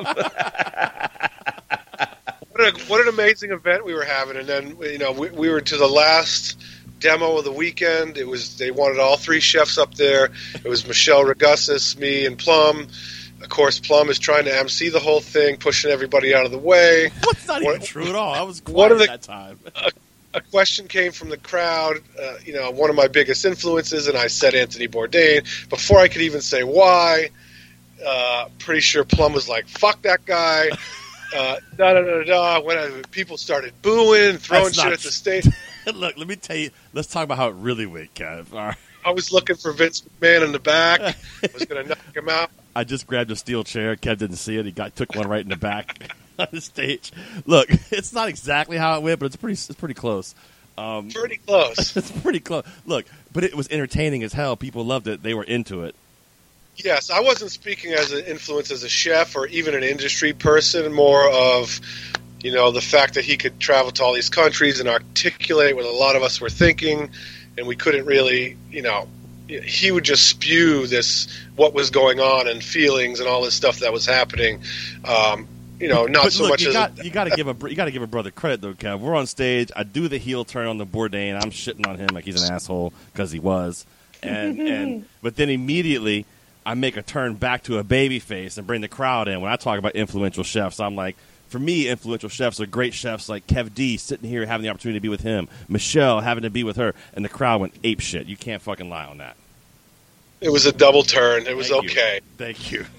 What, a, what an amazing event we were having. And then, you know, we, we were to the last demo of the weekend. It was They wanted all three chefs up there. It was Michelle Regussis, me, and Plum. Of course, Plum is trying to M C the whole thing, pushing everybody out of the way. What's not what, even true at all. I was what quiet are the, that time. A, a question came from the crowd. Uh, you know, one of my biggest influences, and I said Anthony Bourdain. Before I could even say why, uh, pretty sure Plum was like, fuck that guy. Uh, da da da da. When people started booing, throwing That's shit not at the stage. Look, let me tell you. Let's talk about how it really went, Kev. All right. I was looking for Vince McMahon in the back. I was going to knock him out. I just grabbed a steel chair. Kev didn't see it. He got took one right in the back on the stage. Look, it's not exactly how it went, but it's pretty. It's pretty close. Um, pretty close. It's pretty close. Look, but it was entertaining as hell. People loved it. They were into it. Yes, I wasn't speaking as an influence as a chef or even an industry person, more of, you know, the fact that he could travel to all these countries and articulate what a lot of us were thinking, and we couldn't really, you know, he would just spew this, what was going on and feelings and all this stuff that was happening. Um, you know, not but so look, much you as got, a, you got to give a you got to give a brother credit though, Kev. We're on stage. I do the heel turn on the Bourdain. I'm shitting on him like he's an asshole because he was, and and but then immediately I make a turn back to a baby face and bring the crowd in. When I talk about influential chefs, I'm like, for me, influential chefs are great chefs like Kev D sitting here having the opportunity to be with him, Michelle having to be with her, and the crowd went ape shit. You can't fucking lie on that. it was a double turn. It was Thank you. okay. Thank you.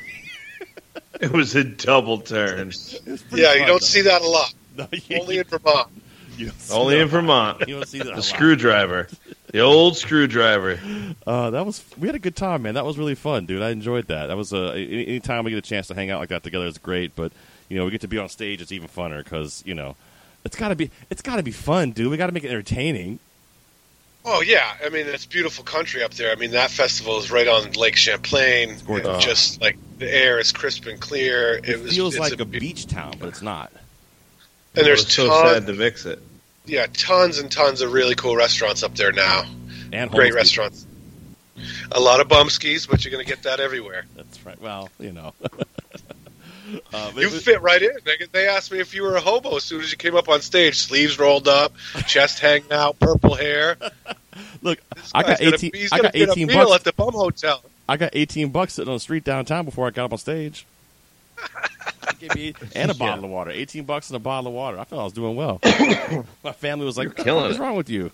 It was a double turn. Yeah, you fun, don't though. see that a lot. No, you- Only in Vermont. you don't see Only that in a lot. Vermont. You don't see that a The lot. screwdriver. The old screwdriver. Uh, that was we had a good time, man. That was really fun, dude. I enjoyed that. That was uh, any, any time we get a chance to hang out like that together is great. But you know, we get to be on stage, it's even funner because you know, it's gotta be it's gotta be fun, dude. We gotta make it entertaining. Oh yeah, I mean it's beautiful country up there. I mean that festival is right on Lake Champlain. gorgeous. And just like the air is crisp and clear. It, It, was, feels it's like a, a beach town, but it's not. And there's It was so tons, sad to mix it. yeah, tons and tons of really cool restaurants up there now. And Great homeless restaurants. A lot of bum skis, but you're going to get that everywhere. people. That's right. Well, you know. um, it You was- fit right in. They, they asked me if you were a hobo as soon as you came up on stage. Sleeves rolled up, chest hanging out, purple hair. look, This I got guy's gonna- eighteen. He's I going got to get a eighteen meal bucks. at the bum hotel. I got eighteen bucks sitting on the street downtown before I got up on stage. Gave me, and a bottle of water. eighteen bucks and a bottle of water. I felt I was doing well. My family was like, "What the killing fuck is it." wrong with you?"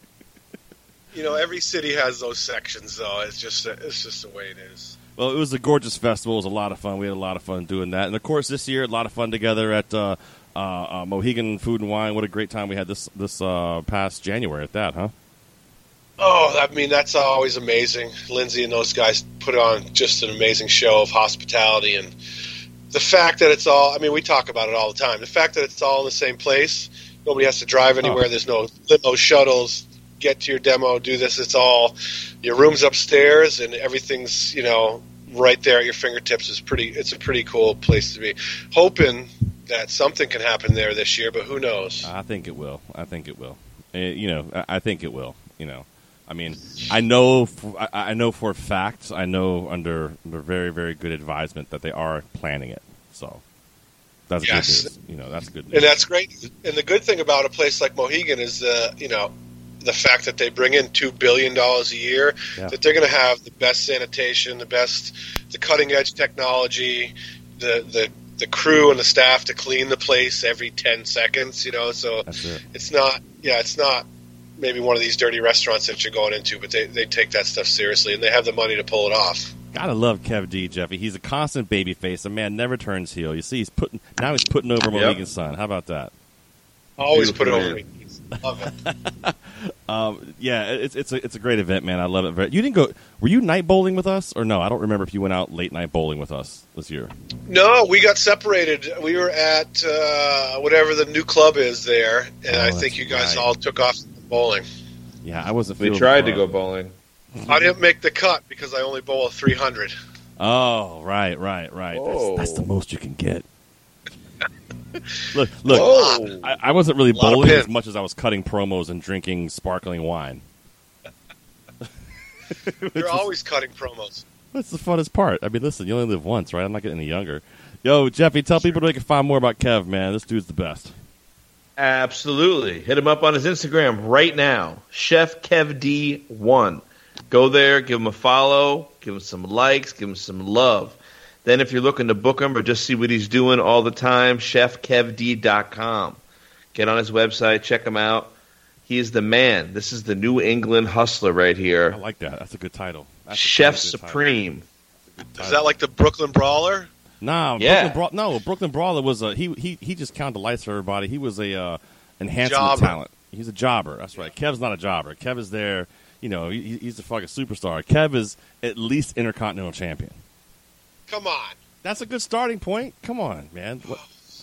You know, every city has those sections, though. It's just it's just the way it is. Well, it was a gorgeous festival. It was a lot of fun. We had a lot of fun doing that. And, of course, this year, a lot of fun together at uh, uh, uh, Mohegan Food and Wine. What a great time we had this this uh, past January at that, huh? Oh, I mean, that's always amazing. Lindsay and those guys put on just an amazing show of hospitality. And the fact that it's all, I mean, we talk about it all the time. The fact that it's all in the same place, nobody has to drive anywhere. Oh. There's no limo shuttles, get to your demo, do this. It's all, your room's upstairs and everything's, you know, right there at your fingertips. Is pretty. It's a pretty cool place to be. Hoping that something can happen there this year, but who knows? I think it will. I think it will. Uh, you know, I, I think it will. You know, I mean, I know, for, I, I know for a fact, I know under, under very, very good advisement that they are planning it. So that's Yes. good news. You know, that's good news. And that's great. And the good thing about a place like Mohegan is, uh, you know, the fact that they bring in two billion dollars a year, Yeah. that they're going to have the best sanitation, the best, the cutting edge technology, the, the, the crew and the staff to clean the place every ten seconds, you know, so That's it. it's not, yeah, it's not maybe one of these dirty restaurants that you're going into, but they, they take that stuff seriously and they have the money to pull it off. Gotta love Kev D, Jeffy. He's a constant baby face. A man never turns heel. You see, he's putting now he's putting over Yep. Mohegan's son. How about that? Always Beautiful put it over man. me. Love it. Um, yeah, it's it's a it's a great event, man. I love it. Very, you didn't go? Were you night bowling with us, or no? I don't remember if you went out late night bowling with us this year. No, we got separated. We were at uh, whatever the new club is there, and Oh, I that's think you guys right. all took off bowling. Yeah, I wasn't. We feeling tried the to go club. bowling. I didn't make the cut because I only bowl a three hundred. Oh, right, right, right. That's, Whoa. that's the most you can get. look, look. Whoa. I, I wasn't really A lot of bowling as pins. much as I was cutting promos and drinking sparkling wine. You're always cutting promos. That's the funnest part. I mean, listen, you only live once, right? I'm not getting any younger. Yo, Jeffy, tell people they can find more about Kev, man. This dude's the best. Absolutely. Hit him up on his Instagram right now, Chef Kev D one. Go there, give him a follow, give him some likes, give him some love. Then if you're looking to book him or just see what he's doing all the time, chef kev d dot com. Get on his website, check him out. He is the man. This is the New England hustler right here. I like that. That's a good title. That's Chef good Supreme. Is that like the Brooklyn Brawler? Nah, Yeah. Brooklyn Bra- no, Brooklyn Brawler was a he. He he just counted the lights for everybody. He was a uh, enhancement Jobber. talent. He's a jobber. That's right. Kev's not a jobber. Kev is there. You know, he, he's a fucking superstar. Kev is at least intercontinental champion. Come on. That's a good starting point. Come on, man. What?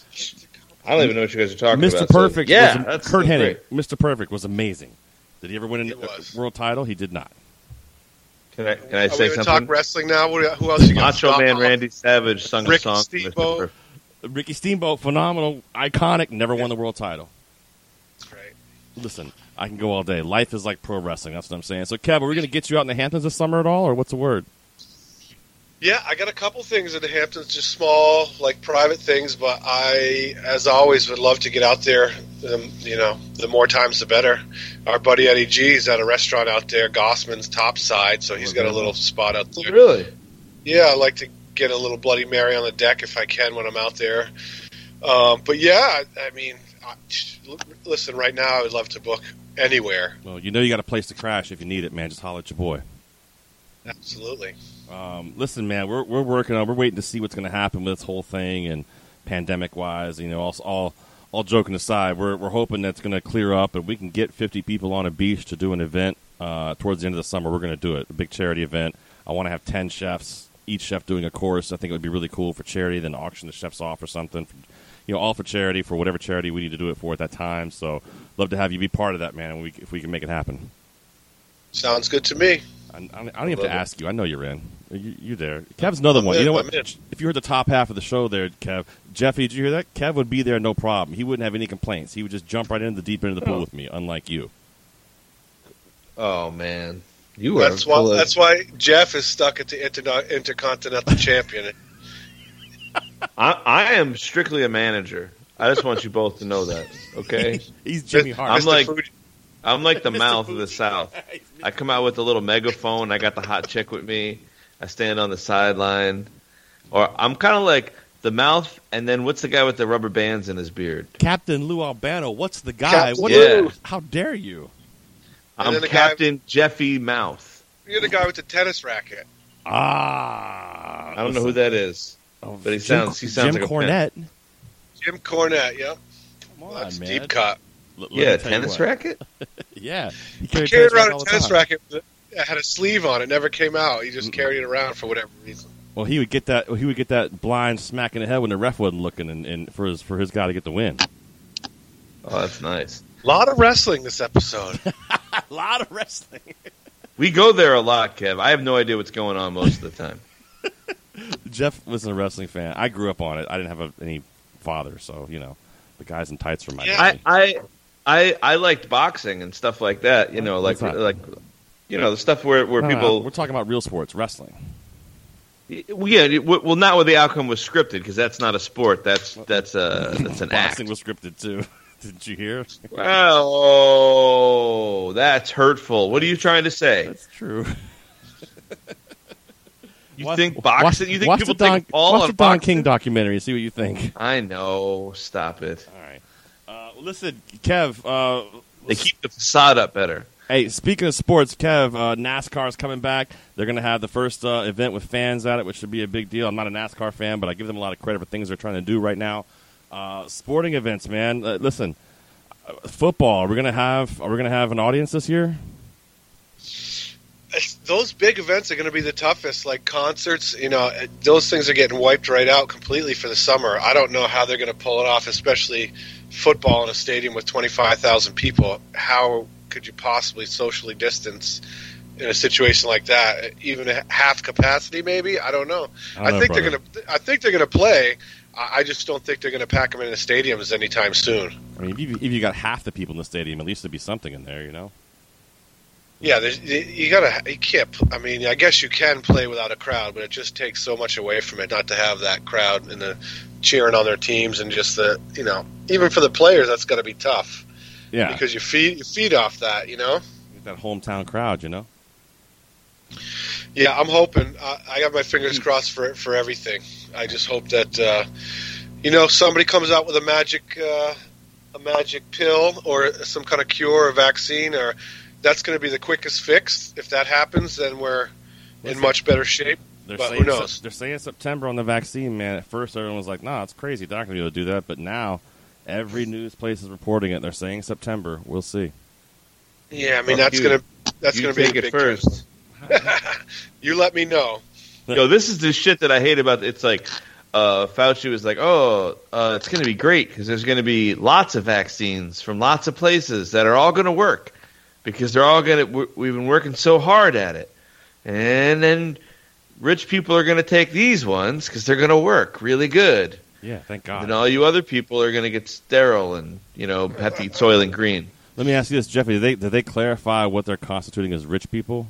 I don't even know what you guys are talking Mister about. so- Perfect. yeah, was, that's Kurt that's Hennig. great. Mister Perfect was amazing. Did he ever win He a was. world title? He did not. Can I, can I Are say we going to something? talk wrestling now? What- Who else you got? Macho Man Randy Savage sung a Ricky song. for Mister Steamboat. Perfect. Ricky Steamboat, phenomenal, iconic, never won the world title. That's right. Listen, I can go all day. Life is like pro wrestling. That's what I'm saying. So, Kev, are we going to get you out in the Hamptons this summer at all, or what's the word? Yeah, I got a couple things in the Hamptons, just small, like private things, but I, as always, would love to get out there. Um, you know, the more times the better. Our buddy Eddie G is at a restaurant out there, Gossman's Topside, so he's got a little spot out there. Really? Yeah, I like to get a little Bloody Mary on the deck if I can when I'm out there. Um, but yeah, I, I mean, I, listen, right now I would love to book anywhere. Well, you know you got a place to crash if you need it, man. Just holler at your boy. Absolutely. Um, listen, man, we're we're working on. We're waiting to see what's going to happen with this whole thing and pandemic wise. You know, all all, all joking aside, we're we're hoping that's going to clear up and we can get fifty people on a beach to do an event uh, towards the end of the summer. We're going to do it, a big charity event. I want to have ten chefs, each chef doing a course. I think it would be really cool for charity. Then auction the chefs off or something. You know, all for charity for whatever charity we need to do it for at that time. So, love to have you be part of that, man. And we, if we can make it happen. Sounds good to me. I, I don't even have to love it. ask you. I know you're in. You, you're there. Kev's another I'm one. in, You know I'm what? in. If you heard the top half of the show there, Kev, Jeffy, did you hear that? Kev would be there, no problem. He wouldn't have any complaints. He would just jump right into the deep end of the pool Oh. with me, unlike you. Oh, man. You That's are why. full of- That's why Jeff is stuck at the Inter- Intercontinental Champion. I, I am strictly a manager. I just want you both to know that, okay? He's Jimmy Hart. I'm Mister like Fuji. I'm like the mouth of the South. I come out with a little megaphone. I got the hot chick with me. I stand on the sideline. Or I'm kind of like the mouth, and then what's the guy with the rubber bands in his beard? Captain Lou Albano. What's the guy? Captain What? Lou. How dare you? And I'm then the guy- Captain Jeffy Mouth. You're the guy with the tennis racket. Ah. I don't know who that is, Oh, but he Jim, sounds he sounds Jim like a Cornette. Jim Cornette. Yep. Come on, That's man. deep cut. L- let pen. Yeah, me tell you tennis what. racket. Yeah. He He carried, carried tennis around racket a all the tennis time. racket that had a sleeve on it. Never came out. He just carried it around for whatever reason. Well, he would get that. He would get that blind smack in the head when the ref wasn't looking, and, and for his for his guy to get the win. Oh, that's nice. A lot of wrestling this episode. A lot of wrestling. We go there a lot, Kev. I have no idea what's going on most of the time. Jeff wasn't a wrestling fan. I grew up on it. I didn't have a, any father, so you know, the guys in tights were my Yeah. daddy. I, I I I liked boxing and stuff like that. You know, like What's that? like you know the stuff where where No, no, people. we're talking about real sports, wrestling. Well, yeah, it- well, not where the outcome was scripted because that's not a sport. That's that's a that's an act. Boxing was scripted too. Didn't you hear? Well, oh, that's hurtful. What are you trying to say? That's true. You Watch- think boxing? watch- you think watch people the Don, take all watch on the Don boxing? King documentary and see what you think. I know. Stop it. All right. Uh, well, listen, Kev. Uh, They keep the facade up better. Hey, speaking of sports, Kev, uh, NASCAR's coming back. They're going to have the first uh, event with fans at it, which should be a big deal. I'm not a NASCAR fan, but I give them a lot of credit for things they're trying to do right now. Uh, sporting events, man. Uh, listen, uh, football. Are we going to have? Are we going to have an audience this year? It's- Those big events are going to be the toughest, like concerts. You know, those things are getting wiped right out completely for the summer. I don't know how they're going to pull it off, especially football in a stadium with twenty-five thousand people. How could you possibly socially distance in a situation like that? Even at half capacity, maybe. I don't know. I don't I, know, think brother. they're going to. I think they're going to play. I, I just don't think they're going to pack them in the stadiums anytime soon. I mean, if you, if you got half the people in the stadium, at least there'd be something in there, you know? Yeah, there's, you gotta. You can't. I mean, I guess you can play without a crowd, but it just takes so much away from it not to have that crowd and the cheering on their teams and just the, you know, even for the players, that's got to be tough. Yeah, because you feed you feed off that, you know. That hometown crowd, you know. Yeah, I'm hoping. Uh, I got my fingers crossed for for everything. I just hope that uh, you know, somebody comes out with a magic uh, a magic pill or some kind of cure or vaccine, or that's going to be the quickest fix. If that happens, then we're Listen, in much better shape. They're but saying, who knows? They're saying September on the vaccine, man. At first, everyone was like, "Nah, it's crazy. They're not going to be able to do that." But now, every news place is reporting it. They're saying September. We'll see. Yeah, I mean, that's going to that's going to be a big first. You let me know. Yo, this is the shit that I hate about. It's like uh, Fauci was like, "Oh, uh, it's going to be great because there's going to be lots of vaccines from lots of places that are all going to work because they're all going to. We've been working so hard at it, and then rich people are going to take these ones because they're going to work really good. Yeah, thank God. And all you other people are going to get sterile and you know have to eat Soylent Green." Let me ask you this, Jeffy. Did they did they clarify what they're constituting as rich people?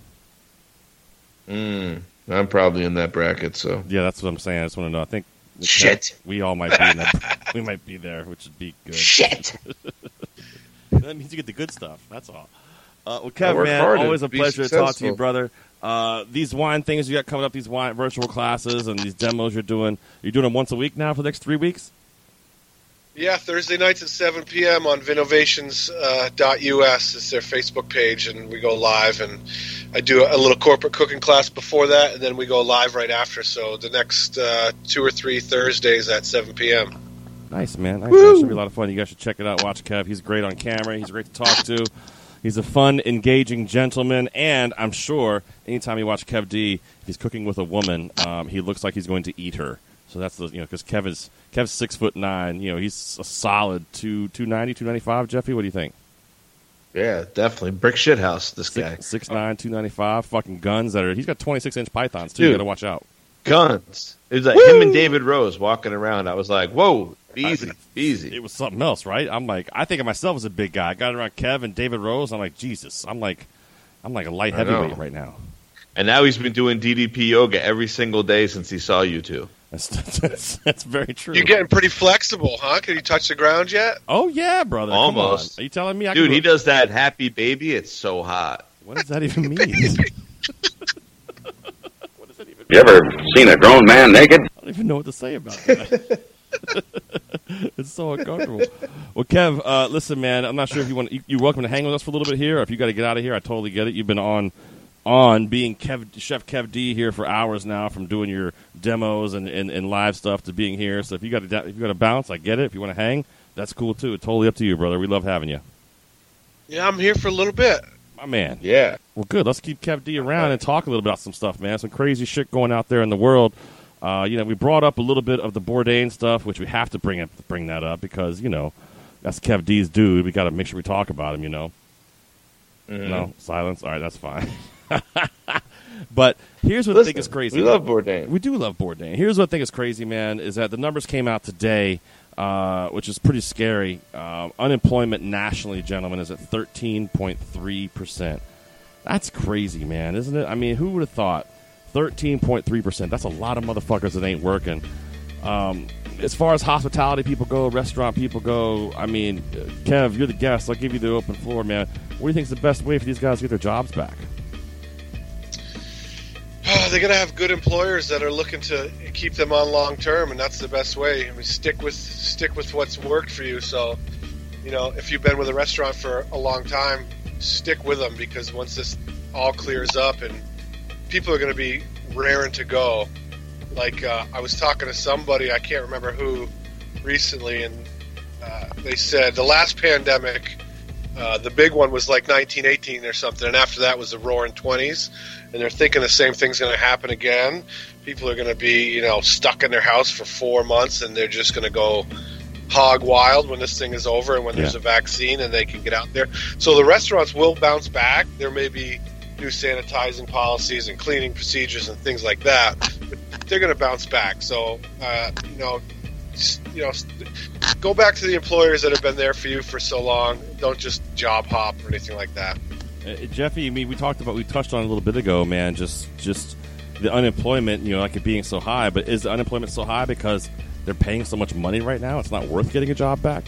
Mm, I'm probably in that bracket, so yeah, that's what I'm saying. I just want to know. I think shit. We all might be in that. We might be there, which would be good. Shit. That means you get the good stuff. That's all. Uh, well, Kevin, man, always a pleasure successful. to talk to you, brother. Uh, these wine things you got coming up, these wine virtual classes and these demos you're doing. You're doing them once a week now for the next three weeks. Yeah, Thursday nights at seven p.m. on Vinovations dot U S is their Facebook page, and we go live. And I do a little corporate cooking class before that, and then we go live right after. So the next uh, two or three Thursdays at seven p.m. Nice, man. Nice. That should be a lot of fun. You guys should check it out. Watch Kev. He's great on camera. He's great to talk to. He's a fun, engaging gentleman, and I'm sure anytime you watch Kev D, if he's cooking with a woman, um, he looks like he's going to eat her. So that's the, you know, because Kev is Kev's six foot nine. You know, he's a solid two two ninety, two ninety five. Jeffy, what do you think? Yeah, definitely brick shit house. This six, guy six nine, two ninety five. Fucking guns that are. He's got twenty six inch pythons too. Dude, you got to watch out. Guns. It was like Woo! him and David Rose walking around. I was like, whoa, easy, I, easy. It was something else, right? I'm like, I think of myself as a big guy. I got around Kev and David Rose. I'm like, Jesus. I'm like, I'm like a light heavyweight right now. And now he's been doing D D P yoga every single day since he saw you two. That's, that's, that's very true. You're getting pretty flexible, huh? Can you touch the ground yet? Oh, yeah, brother. Almost. Come on. Are you telling me I Dude, can he does that happy baby. It's so hot. What does that even mean? What does that even mean? You ever seen a grown man naked? I don't even know what to say about that. It's so uncomfortable. Well, Kev, uh, listen, man, I'm not sure if you want you, you're welcome to hang with us for a little bit here, or if you got to get out of here, I totally get it. You've been on on being Kev, Chef Kev D here for hours now, from doing your demos and, and, and live stuff to being here. So if you got to if you got to bounce, I get it. If you want to hang, that's cool too. It's totally up to you, brother. We love having you. Yeah, I'm here for a little bit. My man. Yeah. Well, good. Let's keep Kev D around and talk a little bit about some stuff, man. Some crazy shit going out there in the world. Uh, you know, we brought up a little bit of the Bourdain stuff, which we have to bring up, bring that up because, you know, that's Kev D's dude. We got to make sure we talk about him, you know. Mm-hmm. No? Silence? All right, that's fine. But here's what Listen, I think is crazy. We love Bourdain. We do love Bourdain. Here's what I think is crazy, man, is that the numbers came out today, uh, which is pretty scary. Uh, unemployment nationally, gentlemen, is at thirteen point three percent. That's crazy, man, isn't it? I mean, who would have thought? thirteen point three percent. That's a lot of motherfuckers that ain't working. Um, as far as hospitality people go, restaurant people go, I mean, Kev, you're the guest. I'll give you the open floor, man. What do you think is the best way for these guys to get their jobs back? They're going to have good employers that are looking to keep them on long term, and that's the best way. I mean, stick with stick with what's worked for you. So, you know, if you've been with a restaurant for a long time, stick with them, because once this all clears up and people are going to be raring to go. Like, uh, I was talking to somebody, I can't remember who, recently, and uh, they said the last pandemic, uh, the big one was like nineteen eighteen or something, and after that was the roaring twenties, and they're thinking the same thing's going to happen again. People are going to be, you know, stuck in their house for four months, and they're just going to go hog wild when this thing is over and when yeah. there's a vaccine and they can get out there. So the restaurants will bounce back. There may be new sanitizing policies and cleaning procedures and things like that, but they're going to bounce back. So, uh, you know, you know, go back to the employers that have been there for you for so long. Don't just job hop or anything like that. Uh, Jeffy, I mean, we talked about, we touched on it a little bit ago, man. Just, just the unemployment, you know, like it being so high. But is the unemployment so high because they're paying so much money right now? It's not worth getting a job back.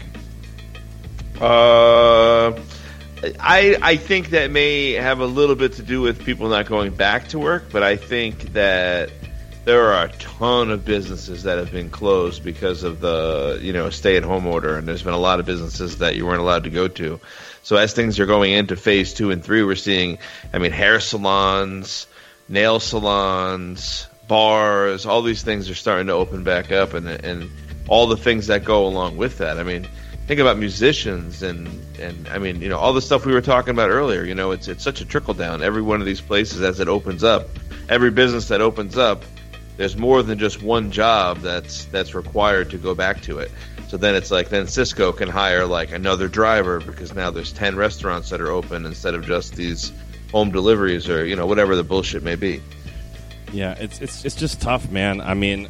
Uh, I I think that may have a little bit to do with people not going back to work, but I think that there are a ton of businesses that have been closed because of the, you know, stay-at-home order, and there's been a lot of businesses that you weren't allowed to go to. So as things are going into phase two and three, we're seeing, I mean, hair salons, nail salons, bars, all these things are starting to open back up, and and all the things that go along with that. I mean, think about musicians and, and I mean, you know, all the stuff we were talking about earlier. You know, it's it's such a trickle down. Every one of these places, as it opens up, every business that opens up, there's more than just one job that's that's required to go back to it. So then it's like, then Cisco can hire like another driver because now there's ten restaurants that are open instead of just these home deliveries or, you know, whatever the bullshit may be. Yeah, it's it's it's just tough, man. I mean,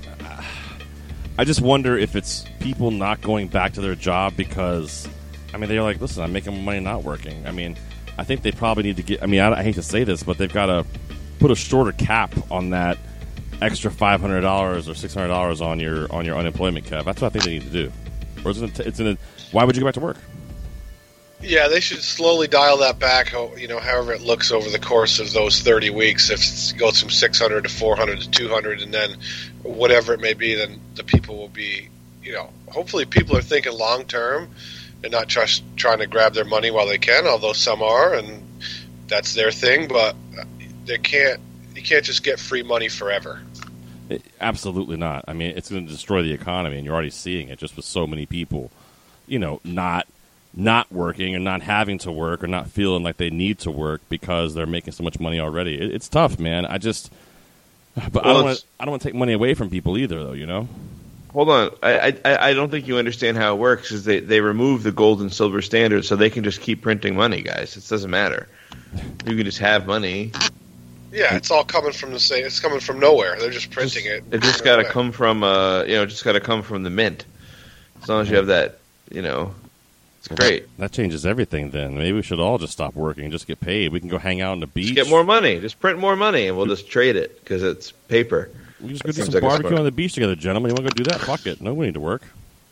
I just wonder if it's people not going back to their job because, I mean, they're like, listen, I'm making money not working. I mean, I think they probably need to get, I mean, I, I hate to say this, but they've got to put a shorter cap on that extra five hundred dollars or six hundred dollars on your on your unemployment cap. That's what I think they need to do. Or is it, it's in a, why would you go back to work? Yeah, they should slowly dial that back. You know, however it looks over the course of those thirty weeks. If it goes from six hundred to four hundred to two hundred, and then whatever it may be, then the people will be, you know, hopefully people are thinking long term and not just trying to grab their money while they can. Although some are, and that's their thing. But they can't. You can't just get free money forever. It, absolutely not. I mean, it's going to destroy the economy, and you're already seeing it just with so many people, you know, not not working or not having to work or not feeling like they need to work because they're making so much money already. It, it's tough, man. I just, but well, I don't want I don't want to take money away from people either, though. You know. Hold on, I I, I don't think you understand how it works. Because they they remove the gold and silver standard, so they can just keep printing money, guys. It doesn't matter. You can just have money. Yeah, it's all coming from the same. It's coming from nowhere. They're just printing just, it. It just got to come from, uh, you know, just got to come from the mint. As long as you have that, you know, it's well, great. That, that changes everything. Then maybe we should all just stop working and just get paid. We can go hang out on the beach. Just get more money. Just print more money, and we'll just trade it because it's paper. We just go do some like barbecue on the beach together, gentlemen. You want to go do that? Fuck it. No, we need to work.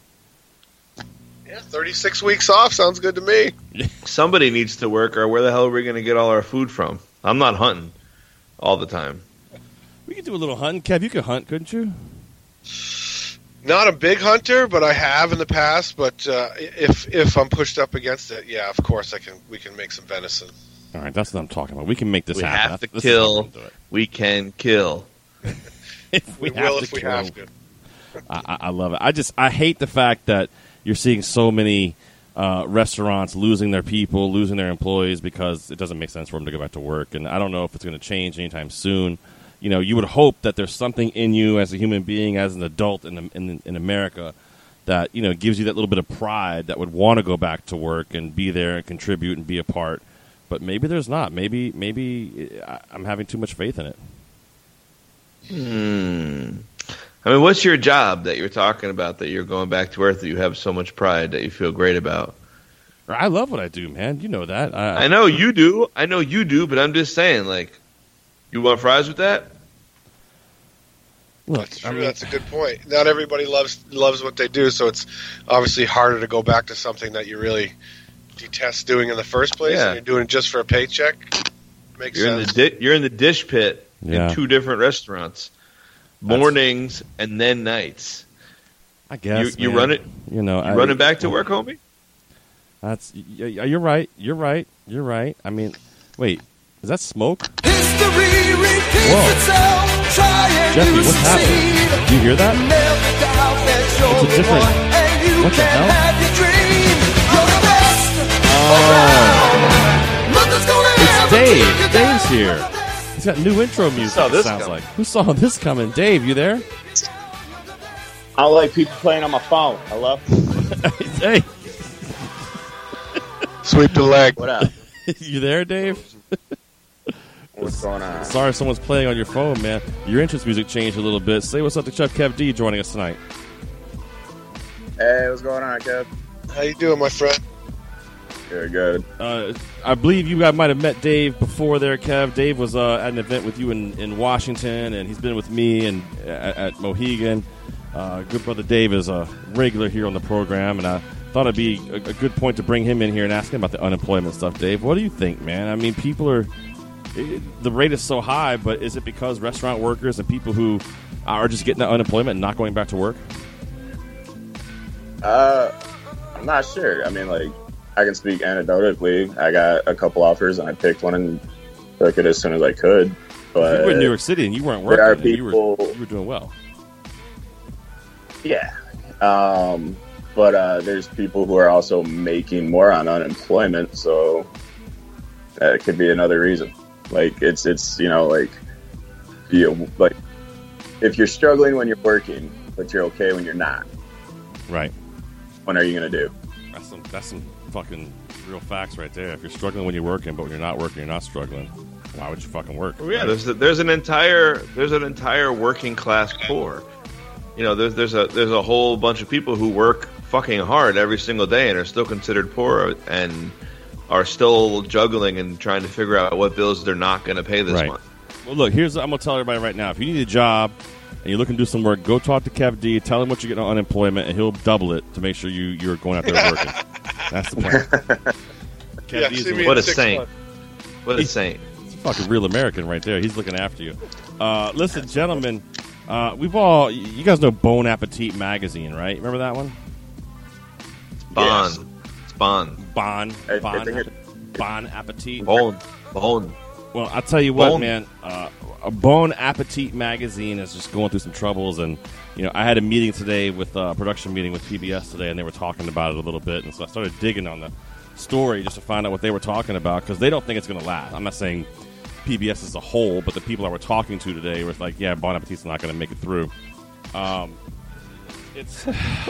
Yeah, thirty-six weeks off sounds good to me. Somebody needs to work, or where the hell are we going to get all our food from? I'm not hunting all the time. We could do a little hunting. Kev, you could hunt, couldn't you? Not a big hunter, but I have in the past. But uh, if if I'm pushed up against it, yeah, of course I can. We can make some venison. All right, that's what I'm talking about. We can make this we happen. We have to this kill. We can kill. if we, we have will to if we kill. have to. I, I love it. I just I hate the fact that you're seeing so many uh, restaurants losing their people, losing their employees because it doesn't make sense for them to go back to work. And I don't know if it's going to change anytime soon. You know, you would hope that there's something in you as a human being, as an adult in in, in America, that, you know, gives you that little bit of pride that would want to go back to work and be there and contribute and be a part. But maybe there's not. Maybe maybe I'm having too much faith in it. Hmm. I mean, what's your job that you're talking about that you're going back to work that you have so much pride that you feel great about? I love what I do, man. You know that. I, I know you do. I know you do, but I'm just saying, like, you want fries with that? Look, That's true. I mean, That's a good point. Not everybody loves loves what they do, so it's obviously harder to go back to something that you really detest doing in the first place, yeah. and you're doing it just for a paycheck. Makes you're sense. In the di- you're in the dish pit yeah. in two different restaurants. Mornings That's, and then nights. I guess you, you man. run it. You know, you I, running back to work, homie. That's you're right. You're right. You're right. I mean, wait, is that smoke? History repeats Whoa. itself. Try Jeffy, what's happening? Do you hear that? It's a different. What the hell? Oh, it's Dave. Dave's here. He's got new intro music, it sounds coming? like. Who saw this coming? Dave, you there? I like people playing on my phone. Hello? Hey. Sweep the leg. What up? You there, Dave? What's going on? Sorry someone's playing on your phone, man. Your entrance music changed a little bit. Say what's up to Chef Kev D joining us tonight. Hey, what's going on, Kev? How you doing, my friend? Good, good. Uh, I believe you guys might have met Dave before there, Kev. Dave was uh, at an event with you in, in Washington, and he's been with me and at, at Mohegan. Uh, good brother Dave is a regular here on the program, and I thought it'd be a, a good point to bring him in here and ask him about the unemployment stuff. Dave, what do you think, man? I mean, people are it, the rate is so high, but is it because restaurant workers and people who are just getting that unemployment and not going back to work? Uh, I'm not sure. I mean, like, I can speak anecdotally. I got a couple offers, and I picked one and took it as soon as I could. But you were in New York City, and you weren't working. There are people, you, were, you were doing well. Yeah. Um, but uh, there's people who are also making more on unemployment, so that could be another reason. Like, it's, it's you know, like, you like if you're struggling when you're working, but you're okay when you're not. Right. What are you going to do? That's some, that's some fucking real facts right there. If you're struggling when you're working, but when you're not working, you're not struggling. Why would you fucking work? Well, yeah, there's a, there's an entire there's an entire working class poor. You know, there's there's a there's a whole bunch of people who work fucking hard every single day and are still considered poor and are still juggling and trying to figure out what bills they're not going to pay this right. month. Well, look, here's I'm gonna tell everybody right now. If you need a job and you're looking to do some work, go talk to Kev D. Tell him what you're getting on unemployment, and he'll double it to make sure you you're going out there working. That's the plan. Yeah, see me what in a six saint! months. What a saint! He's a fucking real American right there. He's looking after you. Uh, listen, gentlemen, uh, we've all you guys know Bon Appetit magazine, right? Remember that one? Bon, Yes. it's Bon, Bon, I- I Bon, think it- Bon Appetit. Bon, Bon. Well, I'll tell you what, Bon. man. Uh, a Bon Appetit magazine is just going through some troubles, and you know, I had a meeting today with uh, a production meeting with P B S today, and they were talking about it a little bit, and so I started digging on the story just to find out what they were talking about because they don't think it's going to last. I'm not saying P B S as a whole, but the people I were talking to today were like, "Yeah, Bon Appetit's not going to make it through." Um, it's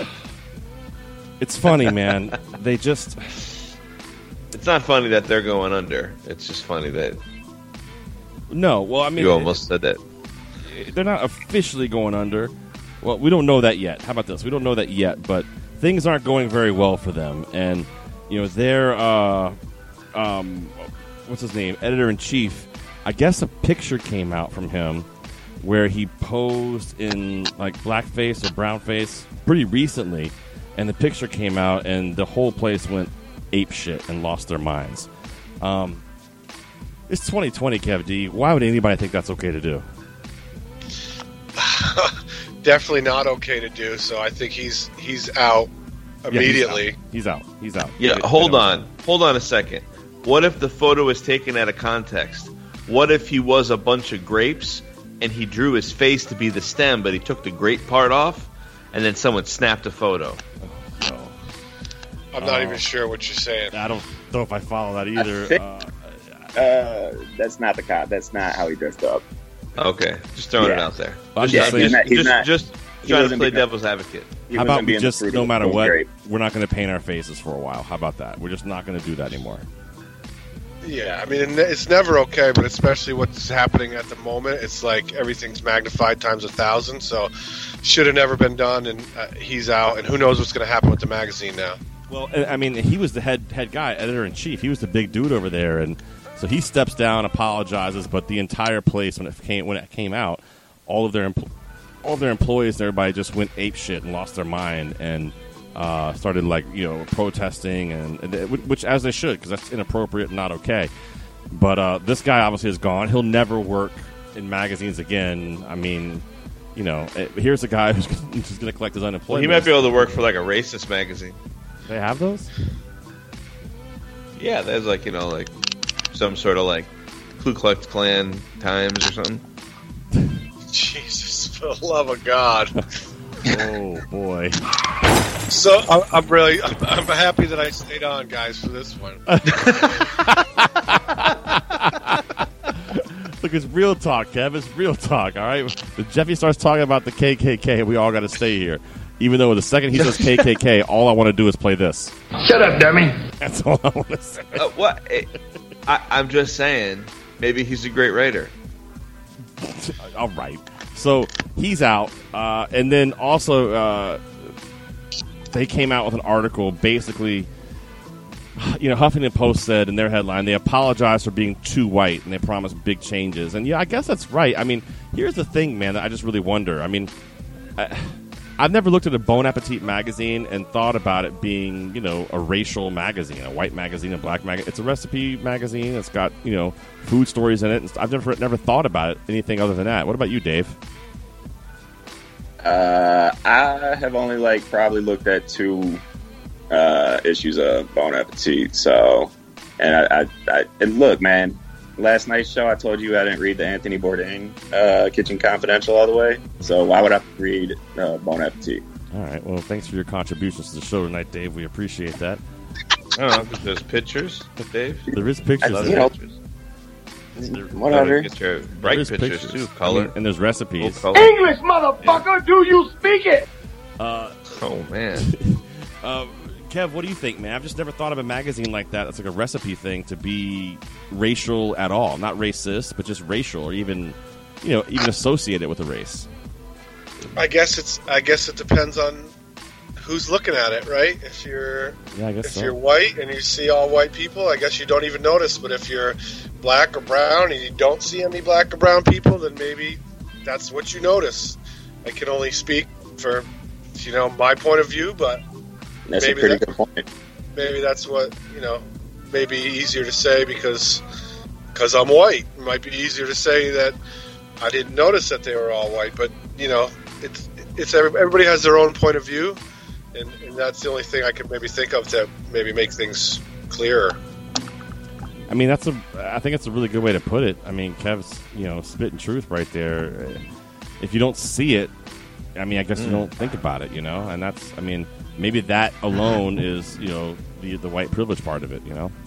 it's funny, man. They just. It's not funny that they're going under. It's just funny that No, well, I mean, you almost said that. They're not officially going under. Well, we don't know that yet. How about this? We don't know that yet, but things aren't going very well for them. And, you know, their, uh, um, what's his name? Editor-in-chief, I guess a picture came out from him where he posed in, like, blackface or brownface pretty recently. And the picture came out, and the whole place went ape shit and lost their minds. Um, it's twenty twenty, Kev D. Why would anybody think that's okay to do? Definitely not okay to do. So I think he's he's out immediately. Yeah, he's, out. he's out. He's out. Yeah, They- they hold don't- on. Hold on a second. What if the photo was taken out of context? What if he was a bunch of grapes and he drew his face to be the stem, but he took the grape part off, and then someone snapped a photo? No. I'm not Oh. even sure what you're saying. I don't know if I follow that either. think- Uh, Uh, that's not the cop. That's not how he dressed up. Okay, just throwing it Yeah. out there. I'm Just, just he's saying, not- he's just, not- just he trying to wasn't play become- devil's advocate. He how wasn't about we being the just, fruit no of matter the what, grape. we're not going to paint our faces for a while. How about that? We're just not going to do that anymore. Yeah, I mean, it's never okay, but especially what's happening at the moment, it's like everything's magnified times a thousand. So, should have never been done, and uh, he's out. And who knows what's going to happen with the magazine now? Well, I mean, he was the head head guy, editor in chief. He was the big dude over there, and so he steps down, apologizes. But the entire place, when it came when it came out, all of their empl- all of their employees, and everybody just went ape shit and lost their mind and uh, started like you know protesting, and, and which as they should, because that's inappropriate and not okay. But uh, this guy obviously is gone. He'll never work in magazines again. I mean, you know, here's a guy who's, who's going to collect his Well, unemployment. he might be able to work for like a racist magazine. They have those? Yeah, there's like you know like some sort of like Ku Klux Klan Times or something. Jesus, for the love of God! Oh boy! So I- I'm really, I'm I'm happy that I stayed on, guys, for this one. Look, it's real talk, Kev. It's real talk, all right? If Jeffy starts talking about the K K K, we all got to stay here. Even though the second he says K K K, all I want to do is play this. Shut up, dummy. That's all I want to say. Uh, what? eh, I, I'm just saying. Maybe he's a great writer. All right. So he's out. Uh, and then also, uh, they came out with an article basically, you know, Huffington Post said in their headline, they apologize for being too white and they promised big changes. And yeah, I guess that's right. I mean, here's the thing, man, that I just really wonder. I mean, I, I've never looked at a Bon Appetit magazine and thought about it being, you know, a racial magazine, a white magazine, a black magazine. It's a recipe magazine. It's got, you know, food stories in it. I've never never thought about it, anything other than that. What about you, Dave? Uh, I have only like probably looked at two uh, issues of Bon Appetit. So, and I, I, I, and look, man, last night's show I told you I didn't read the Anthony Bourdain uh, Kitchen Confidential all the way. So why would I read uh, Bon Appetit? All right. Well, thanks for your contributions to the show tonight, Dave. We appreciate that. I don't know if there's pictures, Dave. There is pictures. I, you know, whatever. Get your bright pictures, pictures too, color. I mean, and there's recipes. English, motherfucker, yeah. Do you speak it? Uh, oh, man. uh, Kev, what do you think, man? I've just never thought of a magazine like that. It's like a recipe thing to be racial at all. Not racist, but just racial, or even, you know, even associated with a race. I guess it's. I guess it depends on who's looking at it, right? If you're, yeah, I guess if so. you're white and you see all white people, I guess you don't even notice. But if you're black or brown and you don't see any black or brown people, then maybe that's what you notice. I can only speak for, you know, my point of view, but that's maybe a pretty that, good point. Maybe that's what, you know, maybe easier to say because because I'm white. It might be easier to say that I didn't notice that they were all white, but you know, it's it's everybody has their own point of view, and, and that's the only thing I could maybe think of to maybe make things clearer. I mean, that's a. I think it's a really good way to put it. I mean, Kev's, you know, spitting truth right there. If you don't see it, I mean, I guess mm. you don't think about it, you know. And that's, I mean, maybe that alone is, you know, the the white privilege part of it, you know.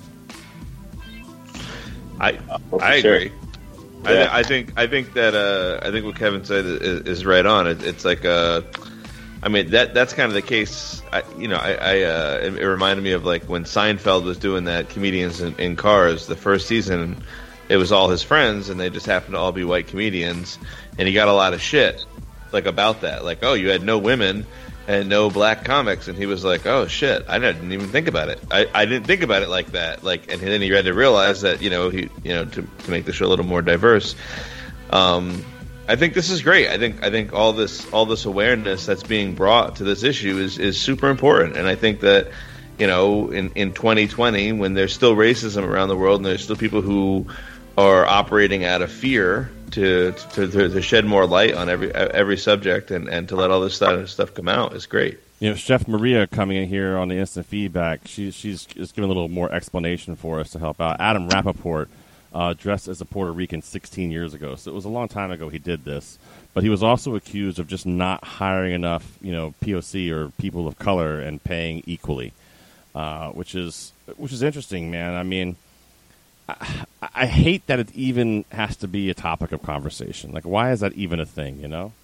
I I agree. Yeah. I, th- I think I think that uh, I think what Kevin said is, is right on. It, it's like uh, I mean that that's kind of the case. I, you know, I, I uh, it, it reminded me of like when Seinfeld was doing that comedians in, in cars the first season. It was all his friends, and they just happened to all be white comedians, and he got a lot of shit like about that. Like, oh, you had no women and no black comics, and he was like, oh shit, I didn't even think about it. I, I didn't think about it like that. Like, and then he had to realize that, you know, he, you know, to, to make the show a little more diverse. Um, I think this is great. I think I think all this all this awareness that's being brought to this issue is, is super important, and I think that, you know, in, in twenty twenty, when there's still racism around the world and there's still people who are operating out of fear to to, to, to shed more light on every every subject and, and to let all this stuff, stuff come out is great. You know, Chef Maria coming in here on the instant feedback, she, she's just giving a little more explanation for us to help out. Adam Rappaport, uh, dressed as a Puerto Rican sixteen years ago, so it was a long time ago he did this. But he was also accused of just not hiring enough, you know, P O C or people of color and paying equally, uh, which is which is interesting, man. I mean, I, I hate that it even has to be a topic of conversation. Like, why is that even a thing, you know?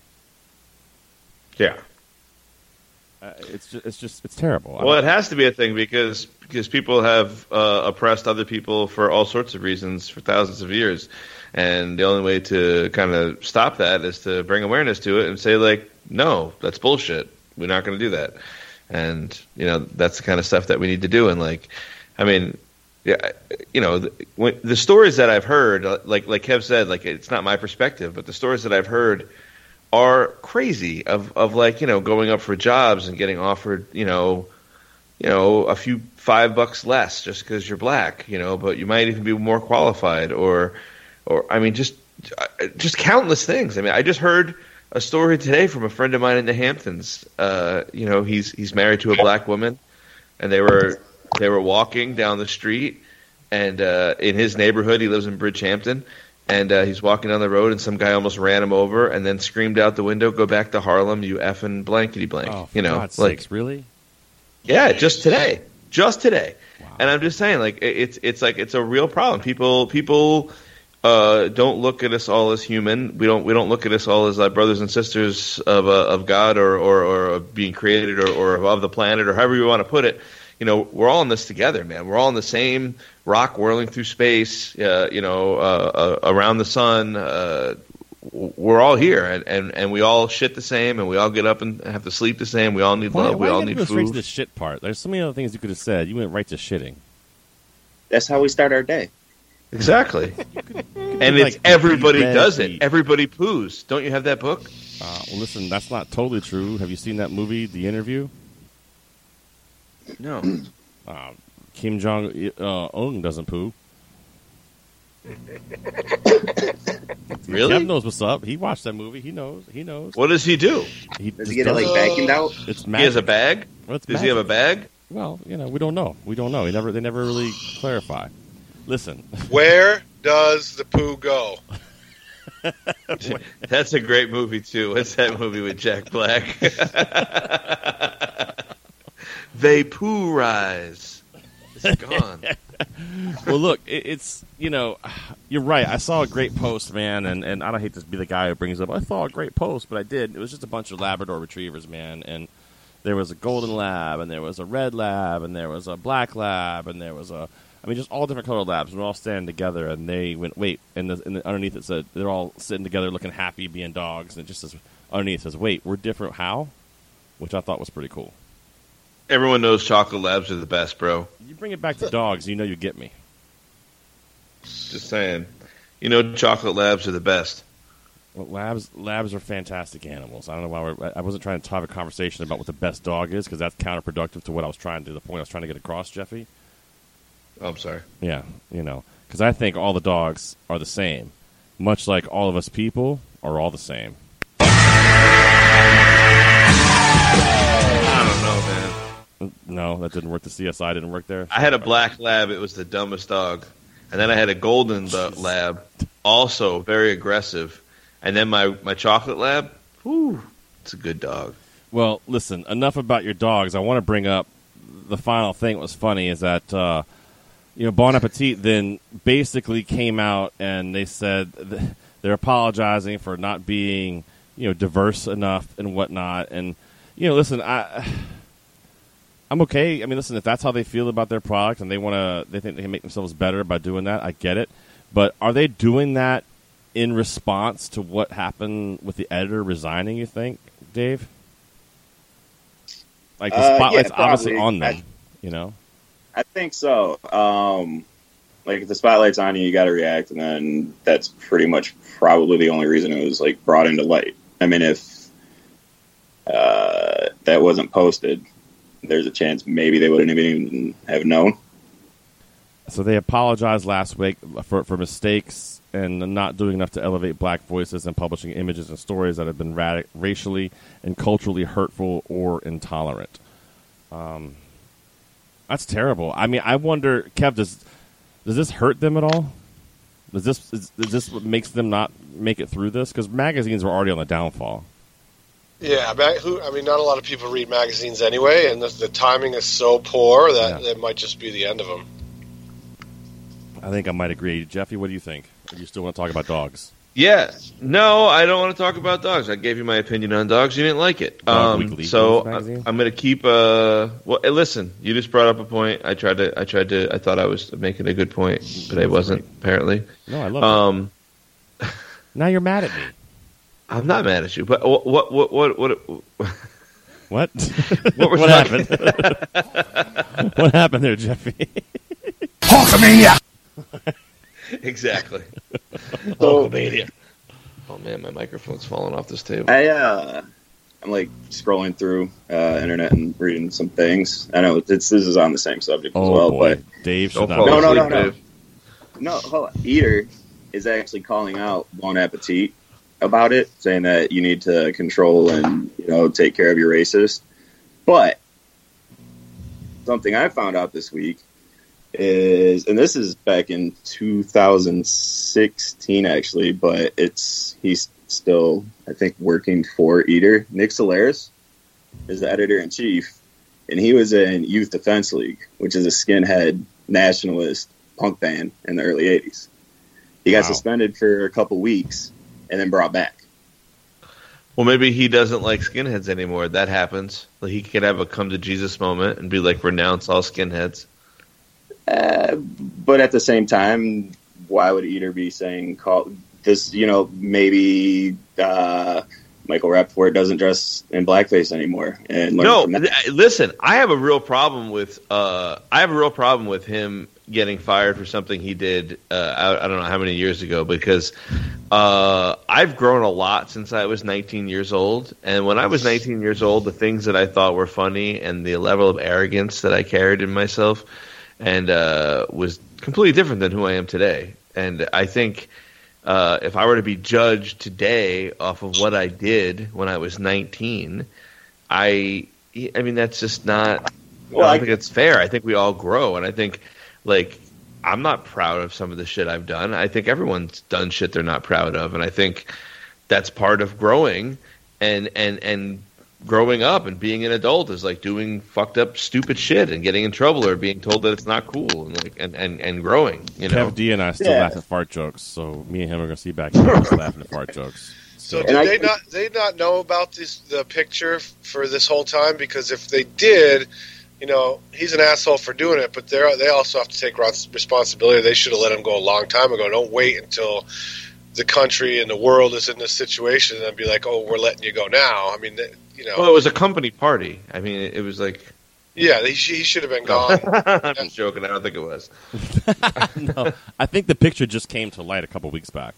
Yeah. Uh, it's just, it's just, it's terrible. Well, it has to be a thing because because people have uh, oppressed other people for all sorts of reasons for thousands of years. And the only way to kind of stop that is to bring awareness to it and say, like, no, that's bullshit. We're not going to do that. And, you know, that's the kind of stuff that we need to do. And, like, I mean, yeah, you know, the, when, the stories that I've heard, like like Kev said, like, it's not my perspective, but the stories that I've heard are crazy of, of like, you know, going up for jobs and getting offered, you know, you know, a few five bucks less just because you're black, you know, but you might even be more qualified or, or, I mean, just, just countless things. I mean, I just heard a story today from a friend of mine in the Hamptons. Uh, you know, he's, he's married to a black woman and they were, they were walking down the street and, uh, in his neighborhood, he lives in Bridgehampton. And uh, he's walking down the road, and some guy almost ran him over, and then screamed out the window, "Go back to Harlem, you effing blankety blank!" Oh, for you know, God's like, sakes, really? Yeah, just today, just today. Wow. And I'm just saying, like, it's it's like it's a real problem. People people uh, don't look at us all as human. We don't we don't look at us all as uh, brothers and sisters of uh, of God or or, or being created or, or of the planet or however you want to put it. You know, we're all in this together, man. We're all in the same rock whirling through space, uh, you know, uh, uh, around the sun, uh, we're all here, and, and, and we all shit the same, and we all get up and have to sleep the same. We all need Why, love. why we all you need go straight to food. the shit part? There's so many other things you could have said. You went right to shitting. That's how we start our day. Exactly. And like it's everybody red does it. meat. Everybody poos. Don't you have that book? Uh, well, listen, that's not totally true. Have you seen that movie, The Interview? No. Uh, Kim Jong uh, Un doesn't poo. Really? Kev knows what's up. He watched that movie. He knows. He knows. What does he do? He Does just he get it like does vacuumed out? It's He has a magic. bag? Well, it's Does he have a magic. bag? Well, you know, we don't know. We don't know. He never. They never really clarify. Listen, Where does the poo go? That's a great movie, too. What's that movie with Jack Black? They poo rise. It's gone. well, look, it, it's you know, you're right. I saw a great post, man, and, and I don't hate to be the guy who brings up. I saw a great post, but I did. It was just a bunch of Labrador retrievers, man, and there was a golden lab, and there was a red lab, and there was a black lab, and there was a, I mean, just all different colored labs. We're all standing together, and they went, wait, and, the, and the, underneath it said they're all sitting together, looking happy, being dogs, and it just says underneath it says, wait, we're different. How? Which I thought was pretty cool. Everyone knows chocolate labs are the best, bro. You bring it back to dogs, you know you get me. Just saying. You know chocolate labs are the best. Well, labs labs are fantastic animals. I don't know why we're, I wasn't trying to have a conversation about what the best dog is because that's counterproductive to what I was trying to, the point I was trying to get across, Jeffy. Oh, I'm sorry. Yeah, you know, because I think all the dogs are the same, much like all of us people are all the same. I don't know, man. No, that didn't work. The C S I didn't work there. I had a black lab. It was the dumbest dog. And then I had a golden the lab, also very aggressive. And then my, my chocolate lab, whew, it's a good dog. Well, listen, enough about your dogs. I want to bring up the final thing that was funny is that, uh, you know, Bon Appetit then basically came out and they said th- they're apologizing for not being, you know, diverse enough and whatnot. And, you know, listen, I... I'm okay. I mean, listen, if that's how they feel about their product and they want to, they think they can make themselves better by doing that, I get it. But are they doing that in response to what happened with the editor resigning, you think, Dave? Like, the Uh, spotlight's yeah, obviously probably. on them, I- you know? I think so. Um, like if the spotlight's on you, you got to react, and then that's pretty much probably the only reason it was like brought into light. I mean, if uh, that wasn't posted, there's a chance maybe they wouldn't even have known. So they apologized last week for, for mistakes and not doing enough to elevate black voices and publishing images and stories that have been radi- racially and culturally hurtful or intolerant. Um, that's terrible. I mean, I wonder, Kev, does does this hurt them at all? Does this is, is this what makes them not make it through this? Because magazines were already on the downfall. Yeah, ma- who, I mean, not a lot of people read magazines anyway, and the, the timing is so poor that Yeah. it might just be the end of them. I think I might agree. Jeffy, what do you think? Or you still want to talk about dogs? Yeah. No, I don't want to talk about dogs. I gave you my opinion on dogs. You didn't like it. Dog Um, Weekly so I, magazine? I'm going to keep. Uh, well, hey, listen. You just brought up a point. I tried to. I tried to. I thought I was making a good point, but I wasn't. Apparently. No, I love Um, it. Now you're mad at me. I'm not mad at you, but what? What? What? What? What? What? What, we're what talking- happened? What happened there, Jeffy? Hulkamania! Exactly. So, Hulkamania. Oh man, my microphone's falling off this table. I uh, I'm like scrolling through uh, internet and reading some things. I know it's, this is on the same subject as Oh well, boy, but Dave should Don't not. fall no, no, no, asleep, no, Dave. no. Hold on. Eater is actually calling out Bon Appetit about it, saying that you need to control and you know take care of your racist. But something I found out this week is, and this is back in two thousand sixteen actually, but it's he's still I think working for Eater. Nick Solaris is the editor in chief, and he was in Youth Defense League, which is a skinhead nationalist punk band in the early eighties. He got Wow. suspended for a couple weeks and then brought back. Well, maybe he doesn't like skinheads anymore. That happens. Like he could have a come to Jesus moment and be like, renounce all skinheads. Uh, but at the same time, why would Eater be saying call this? You know, maybe uh, Michael Rappaport doesn't dress in blackface anymore. And learn no, from that. th- listen, I have a real problem with uh, I have a real problem with him getting fired for something he did. Uh, I, I don't know how many years ago, because uh, I've grown a lot since I was nineteen years old. And when I was nineteen years old, the things that I thought were funny and the level of arrogance that I carried in myself and uh, was completely different than who I am today. And I think uh, if I were to be judged today off of what I did when I was nineteen, I, I mean, that's just not. Well, I don't I, think it's fair. I think we all grow, and I think, like, I'm not proud of some of the shit I've done. I think everyone's done shit they're not proud of, and I think that's part of growing and and and. growing up and being an adult is like doing fucked up stupid shit and getting in trouble or being told that it's not cool and like and, and, and growing, you know. Kev D and I still Yeah. laugh at fart jokes, so me and him are gonna see back here laughing at fart jokes. So did I- they not they not know about this the picture for this whole time? Because if they did, you know, he's an asshole for doing it, but they they also have to take responsibility. They should have let him go a long time ago. Don't wait until the country and the world is in this situation and be like, oh, we're letting you go now. I mean, you know. Well, it was a company party. I mean, it, it was like. Yeah, he, sh- he should have been gone. I'm just joking. I don't think it was. No, I think the picture just came to light a couple weeks back.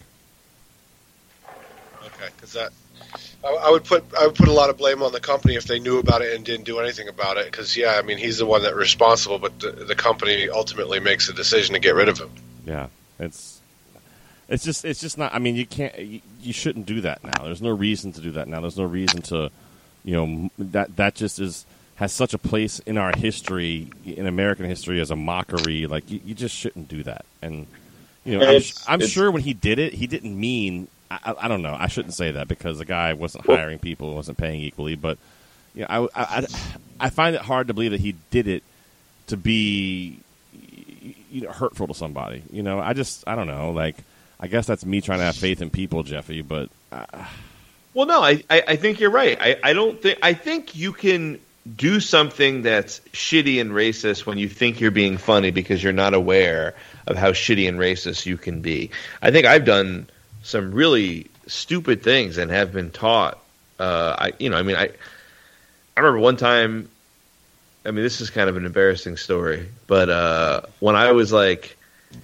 Okay, because that I, I would put I would put a lot of blame on the company if they knew about it and didn't do anything about it. Because yeah, I mean, he's the one that's responsible, but the, the company ultimately makes the decision to get rid of him. Yeah, it's it's just it's just not. I mean, you can't you, you shouldn't do that now. There's no reason to do that now. There's no reason to, you know, that that just is has such a place in our history, in American history, as a mockery. Like you, you just shouldn't do that. And you know, I'm, It's- I'm it's- sure when he did it, he didn't mean. I, I, I don't know. I shouldn't say that because the guy wasn't Well- hiring people, wasn't paying equally. But you know, I, I, I, I find it hard to believe that he did it to be, you know, hurtful to somebody. You know, I just I don't know. Like, I guess that's me trying to have faith in people, Jeffy. But uh, Well, no, I, I, I think you're right. I, I don't think I think you can do something that's shitty and racist when you think you're being funny because you're not aware of how shitty and racist you can be. I think I've done some really stupid things and have been taught. Uh, I you know I mean I I remember one time. I mean, this is kind of an embarrassing story, but uh, when I was like.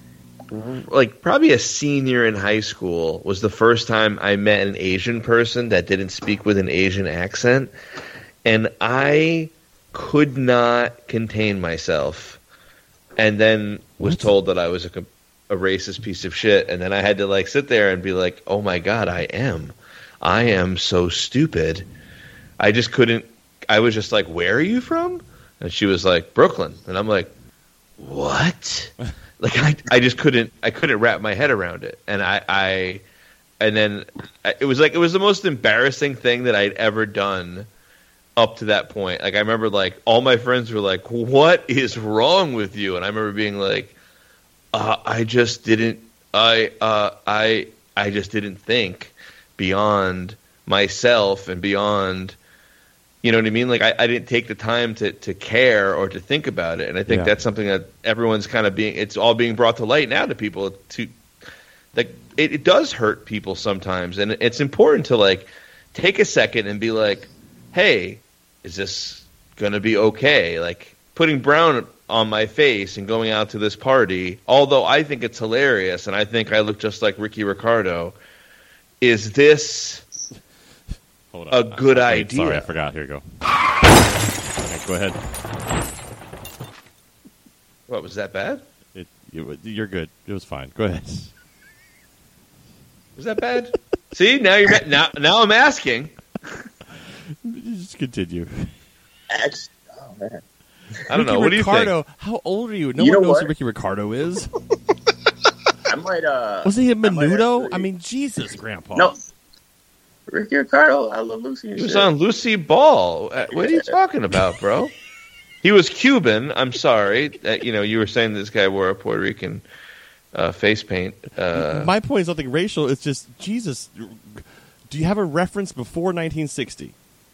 like probably a senior in high school was the first time I met an Asian person that didn't speak with an Asian accent, and I could not contain myself, and then was told that I was a, a racist piece of shit, and then I had to like sit there and be like, oh my god, I am I am so stupid. I just couldn't. I was just like, where are you from? And she was like, Brooklyn, and I'm like, what? Like I, I just couldn't, I couldn't wrap my head around it, and I, I, and then it was like it was the most embarrassing thing that I'd ever done up to that point. Like I remember, like all my friends were like, "What is wrong with you?" And I remember being like, uh, "I just didn't, I, uh, I, I just didn't think beyond myself and beyond." You know what I mean? Like I, I didn't take the time to, to care or to think about it, and I think Yeah. that's something that everyone's kind of being. It's all being brought to light now to people. To like, it, it does hurt people sometimes, and it's important to like take a second and be like, "Hey, is this gonna be okay?" Like putting brown on my face and going out to this party, although I think it's hilarious and I think I look just like Ricky Ricardo. Is this? hold a good Wait, idea? Sorry, I forgot. Here you go. Okay, go ahead. What was that bad? It, you, you're good. It was fine. Go ahead. Was that bad? See, now you're now. Now I'm asking. Just continue. Actually, oh man, I don't know. Ricky What do you Ricardo, think? how old are you? No You one know knows what? who Ricky Ricardo is. I might. Uh, Was he a I might Menudo? actually- I mean, Jesus, Grandpa. no. Ricky Ricardo, I love Lucy. And He was shit. on Lucy Ball. Uh, What are you talking about, bro? He was Cuban. I'm sorry. Uh, you know, you were saying this guy wore a Puerto Rican uh, face paint. Uh, My point is nothing racial. It's just, Jesus, do you have a reference before nineteen sixty?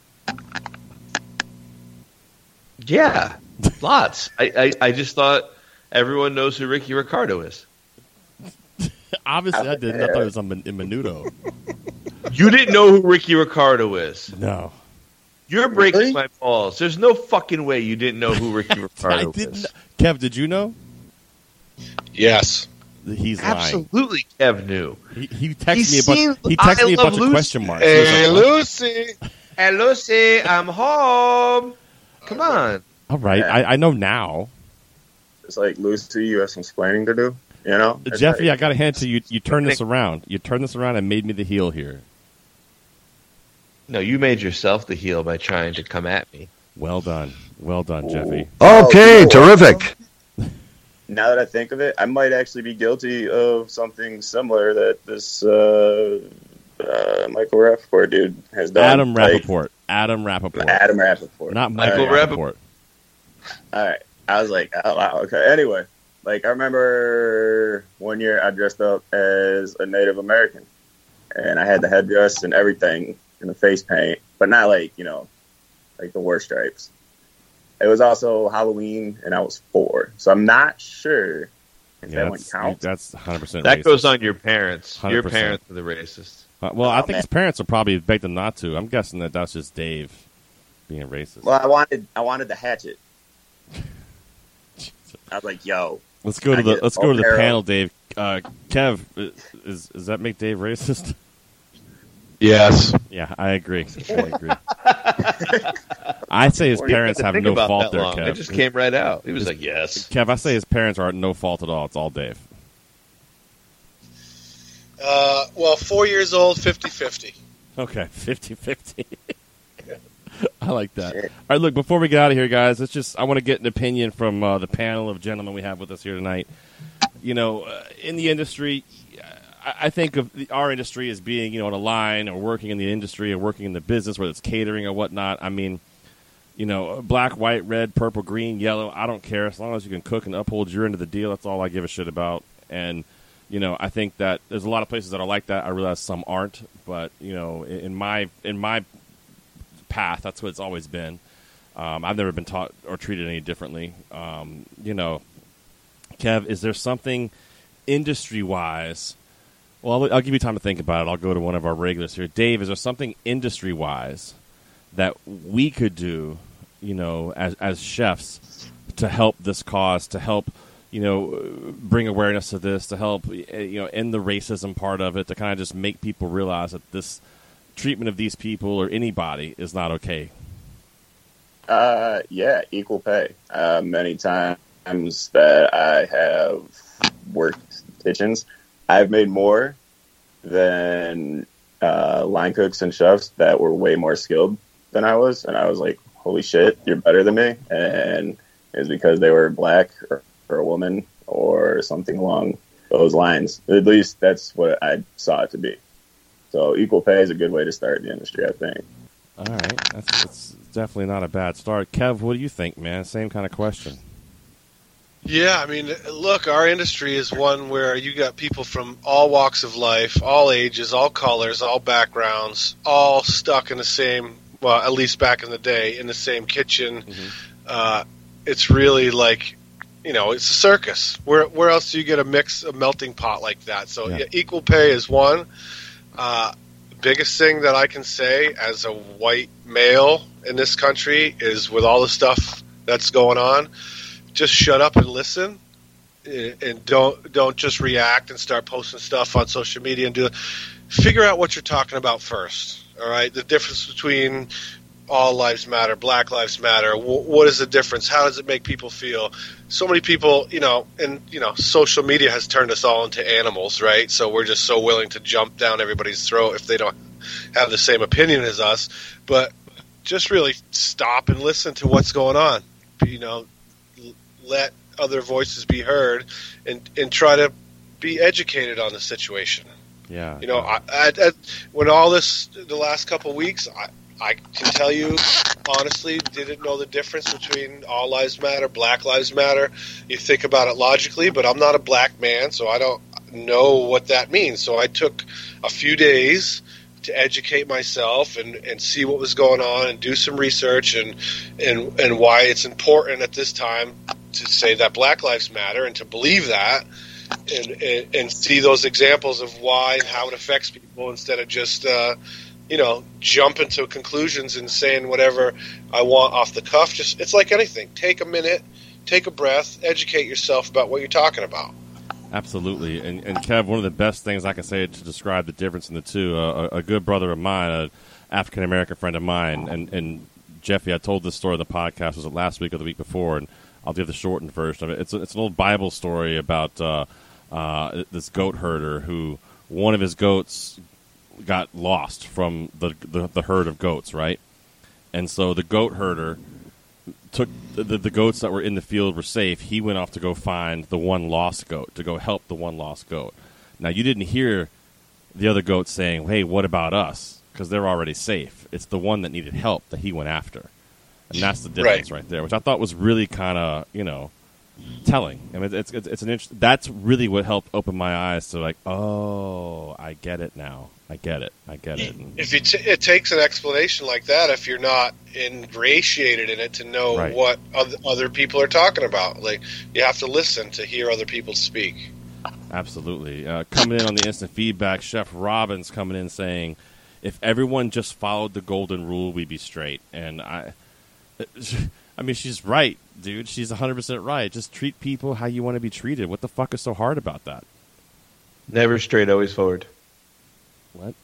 yeah, lots. I, I, I just thought everyone knows who Ricky Ricardo is. Obviously, I didn't. I thought it was on in Menudo. You didn't know who Ricky Ricardo is. No. You're breaking really? my balls. There's no fucking way you didn't know who Ricky Ricardo I didn't is. Know. Kev, did you know? Yes. He's absolutely. Lying. Kev knew. He, he texted me a bunch. He texted me a bunch Lucy. of question marks. Hey, like, Lucy. Hey, Lucy. I'm home. Come on. All right, yeah. I, I know now. It's like Lucy, you have some explaining to do. You know, it's Jeffy, like, I got to hand to you. You turn this around. You turn this around and made me the heel here. No, you made yourself the heel by trying to come at me. Well done. Well done, Jeffy. Okay, oh, cool. Terrific. Now that I think of it, I might actually be guilty of something similar that this uh, uh, Michael Rappaport dude has done. Adam like, Rappaport. Adam Rappaport. Adam Rappaport. Not Michael right. Rappaport. All right. I was like, oh, wow, okay. Anyway, like I remember one year I dressed up as a Native American, and I had the headdress and everything and the face paint, but not like, you know, like the war stripes. It was also Halloween, and I was four, so I'm not sure if yeah, that one counts. That's one hundred percent That racist. goes on your parents. one hundred percent. Your parents are the racists. Uh, well, I Oh, think man. his parents will probably beg them not to. I'm guessing that that's just Dave being racist. Well, I wanted, I wanted the hatchet. I was like, "Yo, let's go to I the get let's go to the O'Hara. panel, Dave. Uh, Kev, is does that make Dave racist? Yes. Yeah, I agree. I agree. I say his parents have no fault there, long. Kev. It just came right out. He was like, "Yes." Kev, I say his parents are at no fault at all. It's all Dave. Uh, well, four years old, fifty-fifty. Okay, fifty-fifty. I like that. All right, look, before we get out of here, guys, let's just, I want to get an opinion from uh, the panel of gentlemen we have with us here tonight. You know, uh, in the industry, I, I think of the, our industry as being, you know, on a line or working in the industry or working in the business, whether it's catering or whatnot. I mean, you know, black, white, red, purple, green, yellow, I don't care. As long as you can cook and uphold your end of the deal, that's all I give a shit about. And, you know, I think that there's a lot of places that are like that. I realize some aren't, but, you know, in, in my in my path, that's what it's always been. Um, I've never been taught or treated any differently. Um, you know, Kev, is there something industry-wise? Well, I'll, I'll give you time to think about it. I'll go to one of our regulars here. Dave, is there something industry-wise that we could do, you know, as as chefs to help this cause, to help, you know, bring awareness to this, to help, you know, end the racism part of it, to kind of just make people realize that this treatment of these people or anybody is not okay? Uh, yeah, equal pay. Uh, many times that I have worked kitchens, I've made more than uh, line cooks and chefs that were way more skilled than I was, and I was like, "Holy shit, you're better than me!" And it's because they were black or, or a woman or something along those lines. At least that's what I saw it to be. So equal pay is a good way to start in the industry, I think. All right. That's, that's definitely not a bad start. Kev, what do you think, man? Same kind of question. Yeah, I mean, look, our industry is one where you got people from all walks of life, all ages, all colors, all backgrounds, all stuck in the same, well, at least back in the day, in the same kitchen. Mm-hmm. Uh, it's really like, you know, it's a circus. Where where else do you get a mix, a melting pot like that? So yeah. Yeah, equal pay is one. Uh, the biggest thing that I can say as a white male in this country is, with all the stuff that's going on, just shut up and listen, and don't don't just react and start posting stuff on social media and do it. Figure out what you're talking about first. All right, the difference between all lives matter, Black Lives Matter. What is the difference? How does it make people feel? So many people, you know, and, you know, social media has turned us all into animals, right? So we're just so willing to jump down everybody's throat if they don't have the same opinion as us. But just really stop and listen to what's going on. You know, let other voices be heard, and, and try to be educated on the situation. Yeah. You know, I, I, I, when all this, the last couple of weeks, I, I can tell you, honestly, didn't know the difference between All Lives Matter, Black Lives Matter. You think about it logically, but I'm not a black man, so I don't know what that means. So I took a few days to educate myself and, and see what was going on and do some research and, and, and why it's important at this time to say that Black Lives Matter and to believe that. and, and and see those examples of why and how it affects people instead of just uh, you know jumping to conclusions and saying whatever I want off the cuff. Just it's like anything. Take a minute, take a breath, educate yourself about what you're talking about. Absolutely. And, and Kev, one of the best things I can say to describe the difference in the two, uh, a, a good brother of mine, an African-American friend of mine, and, and Jeffy, I told this story on the podcast, was it last week or the week before, and I'll give the shortened version of it. It's, a, it's an old Bible story about uh, uh, this goat herder who, one of his goats got lost from the, the, the herd of goats, right? And so the goat herder took the, the, the goats that were in the field were safe. He went off to go find the one lost goat, to go help the one lost goat. Now, you didn't hear the other goats saying, hey, what about us? Because they're already safe. It's the one that needed help that he went after. And that's the difference right, right there, which I thought was really kind of, you know, telling. I mean, it's, it's, it's an interest, that's really what helped open my eyes to like, oh, I get it now. I get it. I get it. If it, t- it takes an explanation like that, if you're not ingratiated in it to know Right. what other, other people are talking about, like you have to listen to hear other people speak. Absolutely. Uh, coming in on the instant feedback, Chef Robbins coming in saying, if everyone just followed the golden rule, we'd be straight. And I, I mean, she's right, dude. She's one hundred percent right. Just treat people how you want to be treated. What the fuck is so hard about that? Never straight, always forward. What?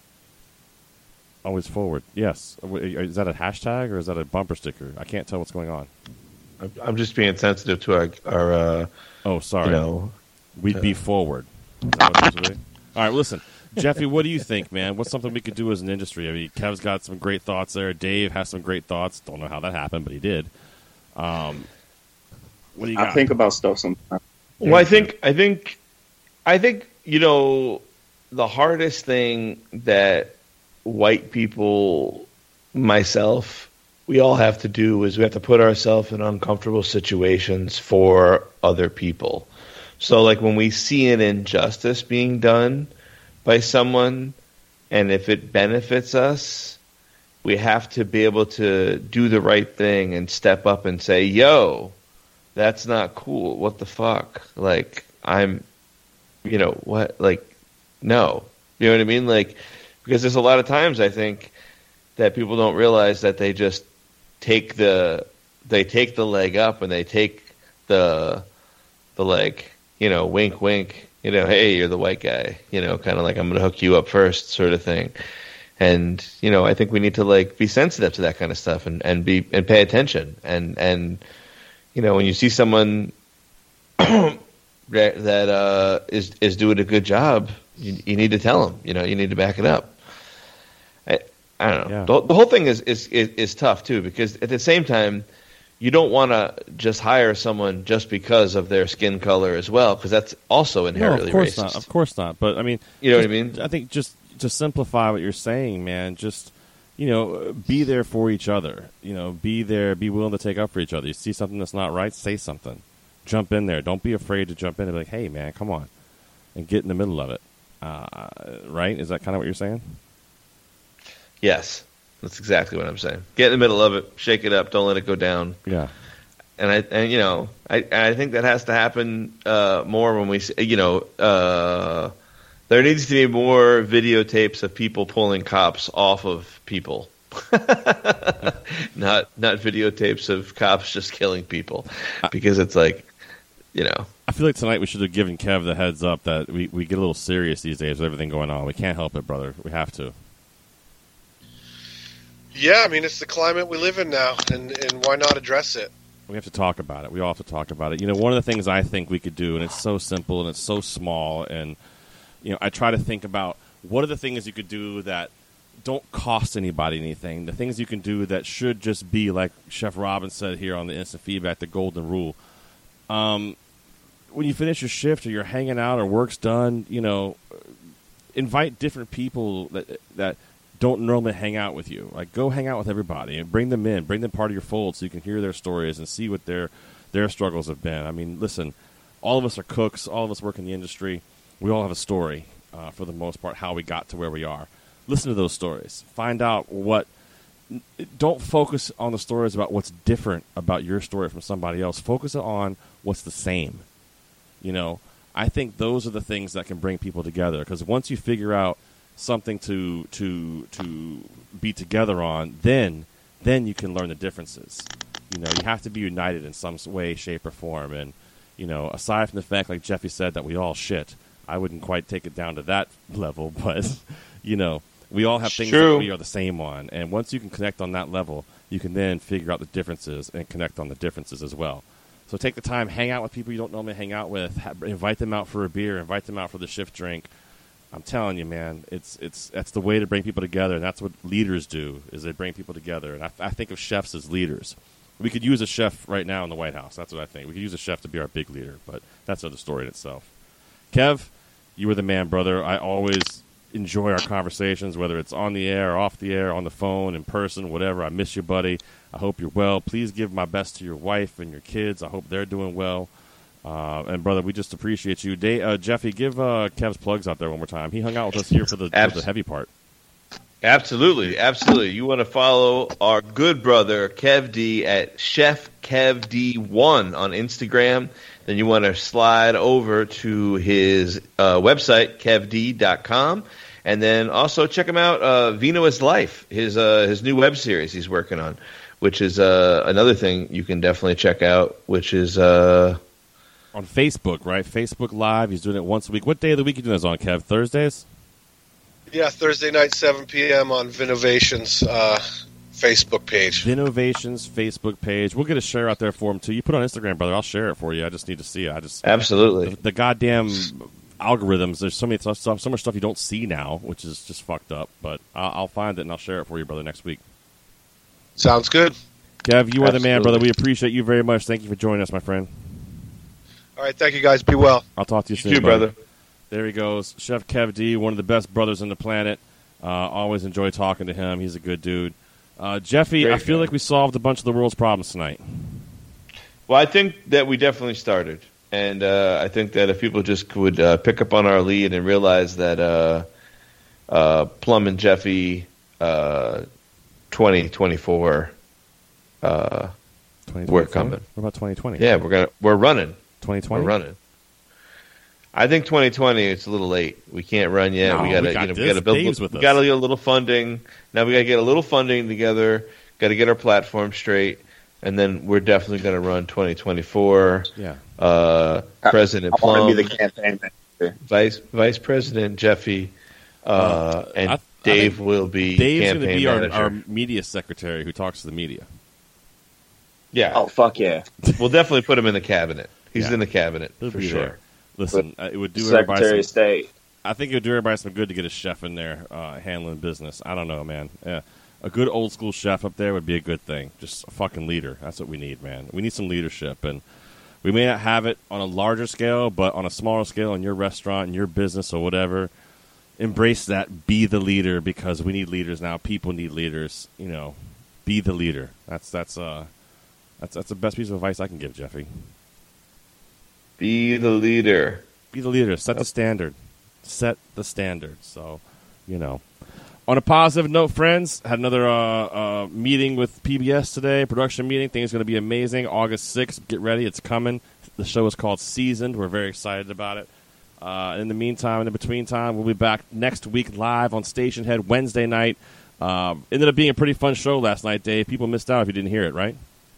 Always forward. Yes. Is that a hashtag or is that a bumper sticker? I can't tell what's going on. I'm just being sensitive to our. our uh, oh, sorry. You know, We'd uh, be forward. Is that what it is? All right, listen. Jeffy, what do you think, man? What's something we could do as an industry? I mean, Kev's got some great thoughts there. Dave has some great thoughts. Don't know how that happened, but he did. Um, what do you got? I think about stuff sometimes. Well, I think, I think, I think, you know, the hardest thing that white people, myself, we all have to do is we have to put ourselves in uncomfortable situations for other people. So, like, when we see an injustice being done by someone, and if it benefits us, we have to be able to do the right thing and step up and say, yo, that's not cool. What the fuck? Like, I'm, you know, what? Like, no. You know what I mean? Like, because there's a lot of times I think that people don't realize that they just take the, they take the leg up and they take the, the like, you know, wink, wink, you know, hey, you're the white guy, you know, kind of like I'm going to hook you up first sort of thing. And, you know, I think we need to like be sensitive to that kind of stuff and, and be, and pay attention. And, and, you know, when you see someone that, that uh, is, is doing a good job, you, you need to tell them, you know, you need to back it up. I, I don't know. Yeah. The, the whole thing is, is, is, is tough too, because at the same time, you don't want to just hire someone just because of their skin color as well, because that's also inherently no, of course racist. not. Of course not. But I mean, you know just, what I mean? I think just to simplify what you're saying, man, just you know, be there for each other. You know, be there, be willing to take up for each other. You see something that's not right, say something. Jump in there. Don't be afraid to jump in and be like, hey, man, come on, and get in the middle of it. Uh, right? Is that kind of what you're saying? Yes. That's exactly what I'm saying. Get in the middle of it, shake it up, don't let it go down. Yeah. And I, and you know, I, I think that has to happen uh, more when we, you know, uh, there needs to be more videotapes of people pulling cops off of people, not not videotapes of cops just killing people, because it's like, you know. I feel like tonight we should have given Kev the heads up that we, we get a little serious these days with everything going on. We can't help it, brother. We have to. Yeah, I mean, it's the climate we live in now, and, and why not address it? We have to talk about it. We all have to talk about it. You know, one of the things I think we could do, and it's so simple and it's so small, and, you know, I try to think about what are the things you could do that don't cost anybody anything, the things you can do that should just be, like Chef Robin said here on the instant feedback, the golden rule. Um, when you finish your shift or you're hanging out or work's done, you know, invite different people that that – don't normally hang out with you. Like, go hang out with everybody and bring them in, bring them part of your fold so you can hear their stories and see what their their struggles have been. I mean, listen, all of us are cooks, all of us work in the industry. We all have a story, uh, for the most part, how we got to where we are. Listen to those stories. Find out what – don't focus on the stories about what's different about your story from somebody else. Focus on what's the same. You know, I think those are the things that can bring people together. Because once you figure out something to to to be together on, then then you can learn the differences. You know, you have to be united in some way, shape, or form. And you know, aside from the fact, like Jeffy said, that we all shit, I wouldn't quite take it down to that level. But you know, we all have things True. that we are the same on. And once you can connect on that level, you can then figure out the differences and connect on the differences as well. So take the time, hang out with people you don't normally hang out with, ha- invite them out for a beer, invite them out for the shift drink. I'm telling you, man, it's it's that's the way to bring people together, and that's what leaders do, is they bring people together. And I, I think of chefs as leaders. We could use a chef right now in the White House. That's what I think. We could use a chef to be our big leader, but that's another story in itself. Kev, you were the man, brother. I always enjoy our conversations, whether it's on the air, or off the air, on the phone, in person, whatever. I miss you, buddy. I hope you're well. Please give my best to your wife and your kids. I hope they're doing well. Uh, and, brother, we just appreciate you. Day, uh, Jeffy, give uh, Kev's plugs out there one more time. He hung out with us here for the, for the heavy part. Absolutely, absolutely. You want to follow our good brother, Kev D, at Chef Kev D one on Instagram. Then you want to slide over to his uh, website, kev d dot com. And then also check him out, uh, Vino is Life, his uh, his new web series he's working on, which is uh, another thing you can definitely check out, which is... Uh, on Facebook, right? Facebook Live. He's doing it once a week. What day of the week are you doing this on, Kev? Thursdays? Yeah, Thursday night, seven p.m. on Vinovation's uh, Facebook page. Vinovation's Facebook page. We'll get a share out there for him, too. You put it on Instagram, brother. I'll share it for you. I just need to see it. I just Absolutely. The, the goddamn algorithms, there's so, many stuff, so much stuff you don't see now, which is just fucked up. But I'll, I'll find it, and I'll share it for you, brother, next week. Sounds good. Kev, you are the man, Absolutely. brother. We appreciate you very much. Thank you for joining us, my friend. All right, thank you, guys. Be well. I'll talk to you, You soon, too, buddy. brother. There he goes. Chef Kev D, one of the best brothers on the planet. Uh, always enjoy talking to him. He's a good dude. Uh, Jeffy, Great I feel guy. like we solved a bunch of the world's problems tonight. Well, I think that we definitely started. And uh, I think that if people just would uh, pick up on our lead and realize that uh, uh, Plum and Jeffy uh, twenty twenty-four, uh, we're coming. What about twenty twenty? Yeah, we're gonna we're running. twenty twenty? We're running. I think twenty twenty it's a little late. We can't run yet. No, we gotta we got you know, we this. gotta build Dave's with we us. gotta get a little funding. Now we gotta get a little funding together, gotta get our platform straight, and then we're definitely gonna run twenty twenty-four. Yeah. Uh, President I Plum, want to be the campaign manager. Vice Vice President Jeffy, uh, and I- I Dave think will be Dave's campaign going to be our, manager. our media secretary who talks to the media. yeah, Oh, fuck yeah. we'll definitely put him in the cabinet. He's Yeah. in the cabinet He'll for be sure. there. Listen, uh, it would do everybody Secretary of some, State. I think it would do everybody some good to get a chef in there uh, handling business. I don't know, man. Yeah. A good old school chef up there would be a good thing. Just a fucking leader. That's what we need, man. We need some leadership. And we may not have it on a larger scale, but on a smaller scale in your restaurant, in your business, or whatever, embrace that. Be the leader, because we need leaders now. People need leaders. You know, be the leader. That's that's uh that's that's the best piece of advice I can give, Jeffy. Be the leader. Be the leader. Set the standard. Set the standard. So, you know. On a positive note, friends, had another uh, uh, meeting with P B S today, production meeting. Things going to be amazing. August sixth, get ready. It's coming. The show is called Seasoned. We're very excited about it. Uh, in the meantime, in the between time, we'll be back next week live on Station Head Wednesday night. Um, ended up being a pretty fun show last night, Dave. People missed out if you didn't hear it, right?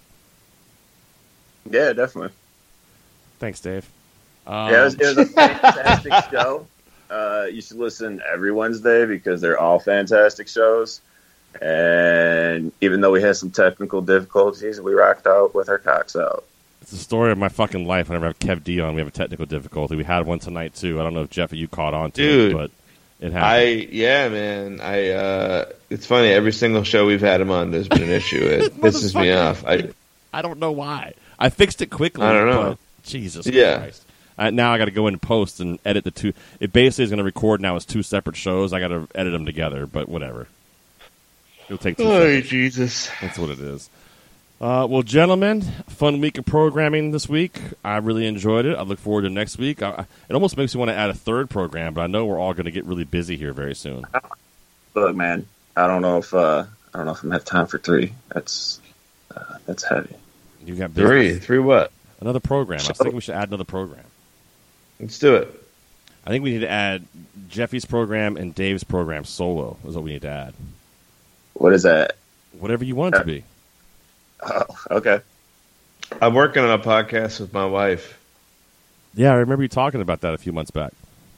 Yeah, definitely. Thanks, Dave. Um, Yeah, it was, it was a fantastic show. Uh, you should listen every Wednesday because they're all fantastic shows. And even though we had some technical difficulties, we rocked out with our cocks out. It's the story of my fucking life. Whenever I have Kev D on, we have a technical difficulty. We had one tonight, too. I don't know if, Jeff, you caught on to Dude, it, but it I happened. yeah, man. I uh, it's funny. Every single show we've had him on, there's been an issue. It pisses me off. I I don't know why. I fixed it quickly. I don't know. But Jesus Yeah. Christ. Uh, now I got to go in and post and edit the two. It basically is going to record now as two separate shows. I got to edit them together, but whatever. It'll take two Oh, seconds. Jesus. That's what it is. Uh, well, gentlemen, fun week of programming this week. I really enjoyed it. I look forward to next week. I, it almost makes me want to add a third program, but I know we're all going to get really busy here very soon. Look, man, I don't know if uh, I don't know if I'm gonna have time for three. That's uh, that's heavy. You got Three. business. Three what? Another program. I was thinking we should add another program. Let's do it. I think we need to add Jeffy's program and Dave's program solo is what we need to add. What is that? Whatever you want it to be. Oh, okay. I'm working on a podcast with my wife. Yeah, I remember you talking about that a few months back.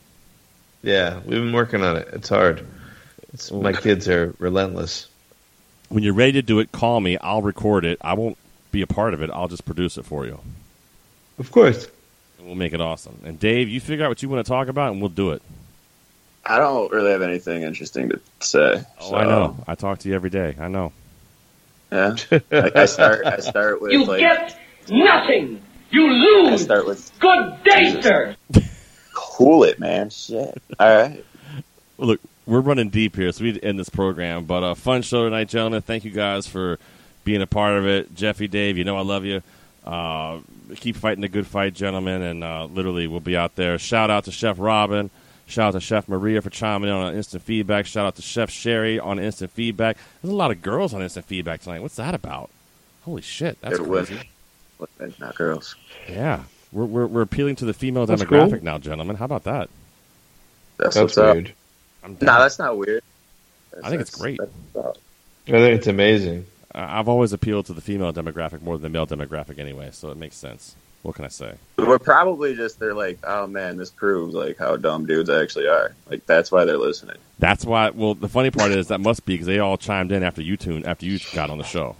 Yeah, we've been working on it. It's hard. It's, my kids are relentless. When you're ready to do it, call me. I'll record it. I won't be a part of it. I'll just produce it for you. Of course. And we'll make it awesome. And Dave, you figure out what you want to talk about, and we'll do it. I don't really have anything interesting to say. Oh, so. I know. I talk to you every day. I know. Yeah. I, I start. I start with. You like, get nothing. You lose. I start with. Good day, sir. Cool it, man. Shit. All right. Well, look, we're running deep here, so we need to end this program. But a uh, fun show tonight, gentlemen. Thank you guys for being a part of it. Jeffy, Dave, you know I love you. Uh, keep fighting the good fight, gentlemen, and uh, literally we'll be out there. Shout out to Chef Robin. Shout out to Chef Maria for chiming in on instant feedback. Shout out to Chef Sherry on instant feedback. There's a lot of girls on instant feedback tonight. What's that about? Holy shit, that's Good crazy. women, not girls. Yeah, we're we're, we're appealing to the female That's demographic cool. now, gentlemen. How about that? That's, That's what's weird. up. I'm No, that's not weird. That's, I think it's that's- great. that's up. I think it's amazing. I- I've always appealed to the female demographic more than the male demographic anyway, so it makes sense. What can I say? We're probably just they're like, oh man, this proves like how dumb dudes actually are. Like that's why they're listening. That's why. Well, the funny part is that must be because they all chimed in after you tuned after you got on the show.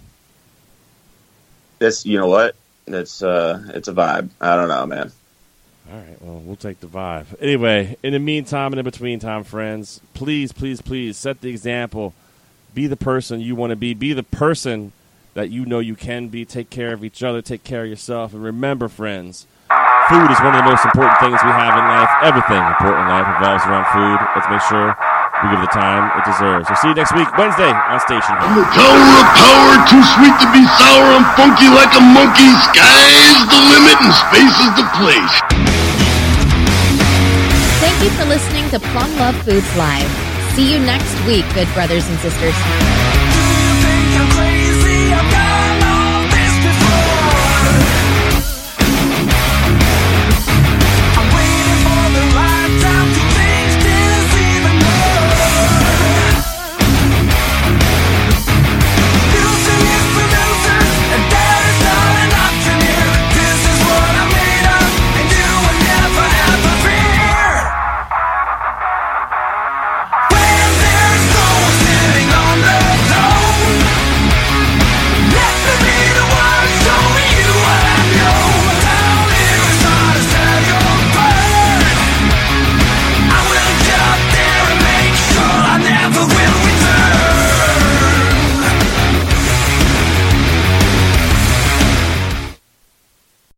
This, you know what? It's uh, it's a vibe. I don't know, man. All right, well, we'll take the vibe. Anyway, in the meantime and in between time, friends, please, please, please set the example. Be the person you want to be. Be the person that you know you can be. Take care of each other. Take care of yourself. And remember, friends, food is one of the most important things we have in life. Everything important in life revolves around food. Let's make sure we give it the time it deserves. We'll see you next week, Wednesday, on Station. The tower of power, too sweet to be sour and funky like a monkey. Sky's the limit and space is the place. Thank you for listening to Plum Love Foods Live. See you next week, good brothers and sisters.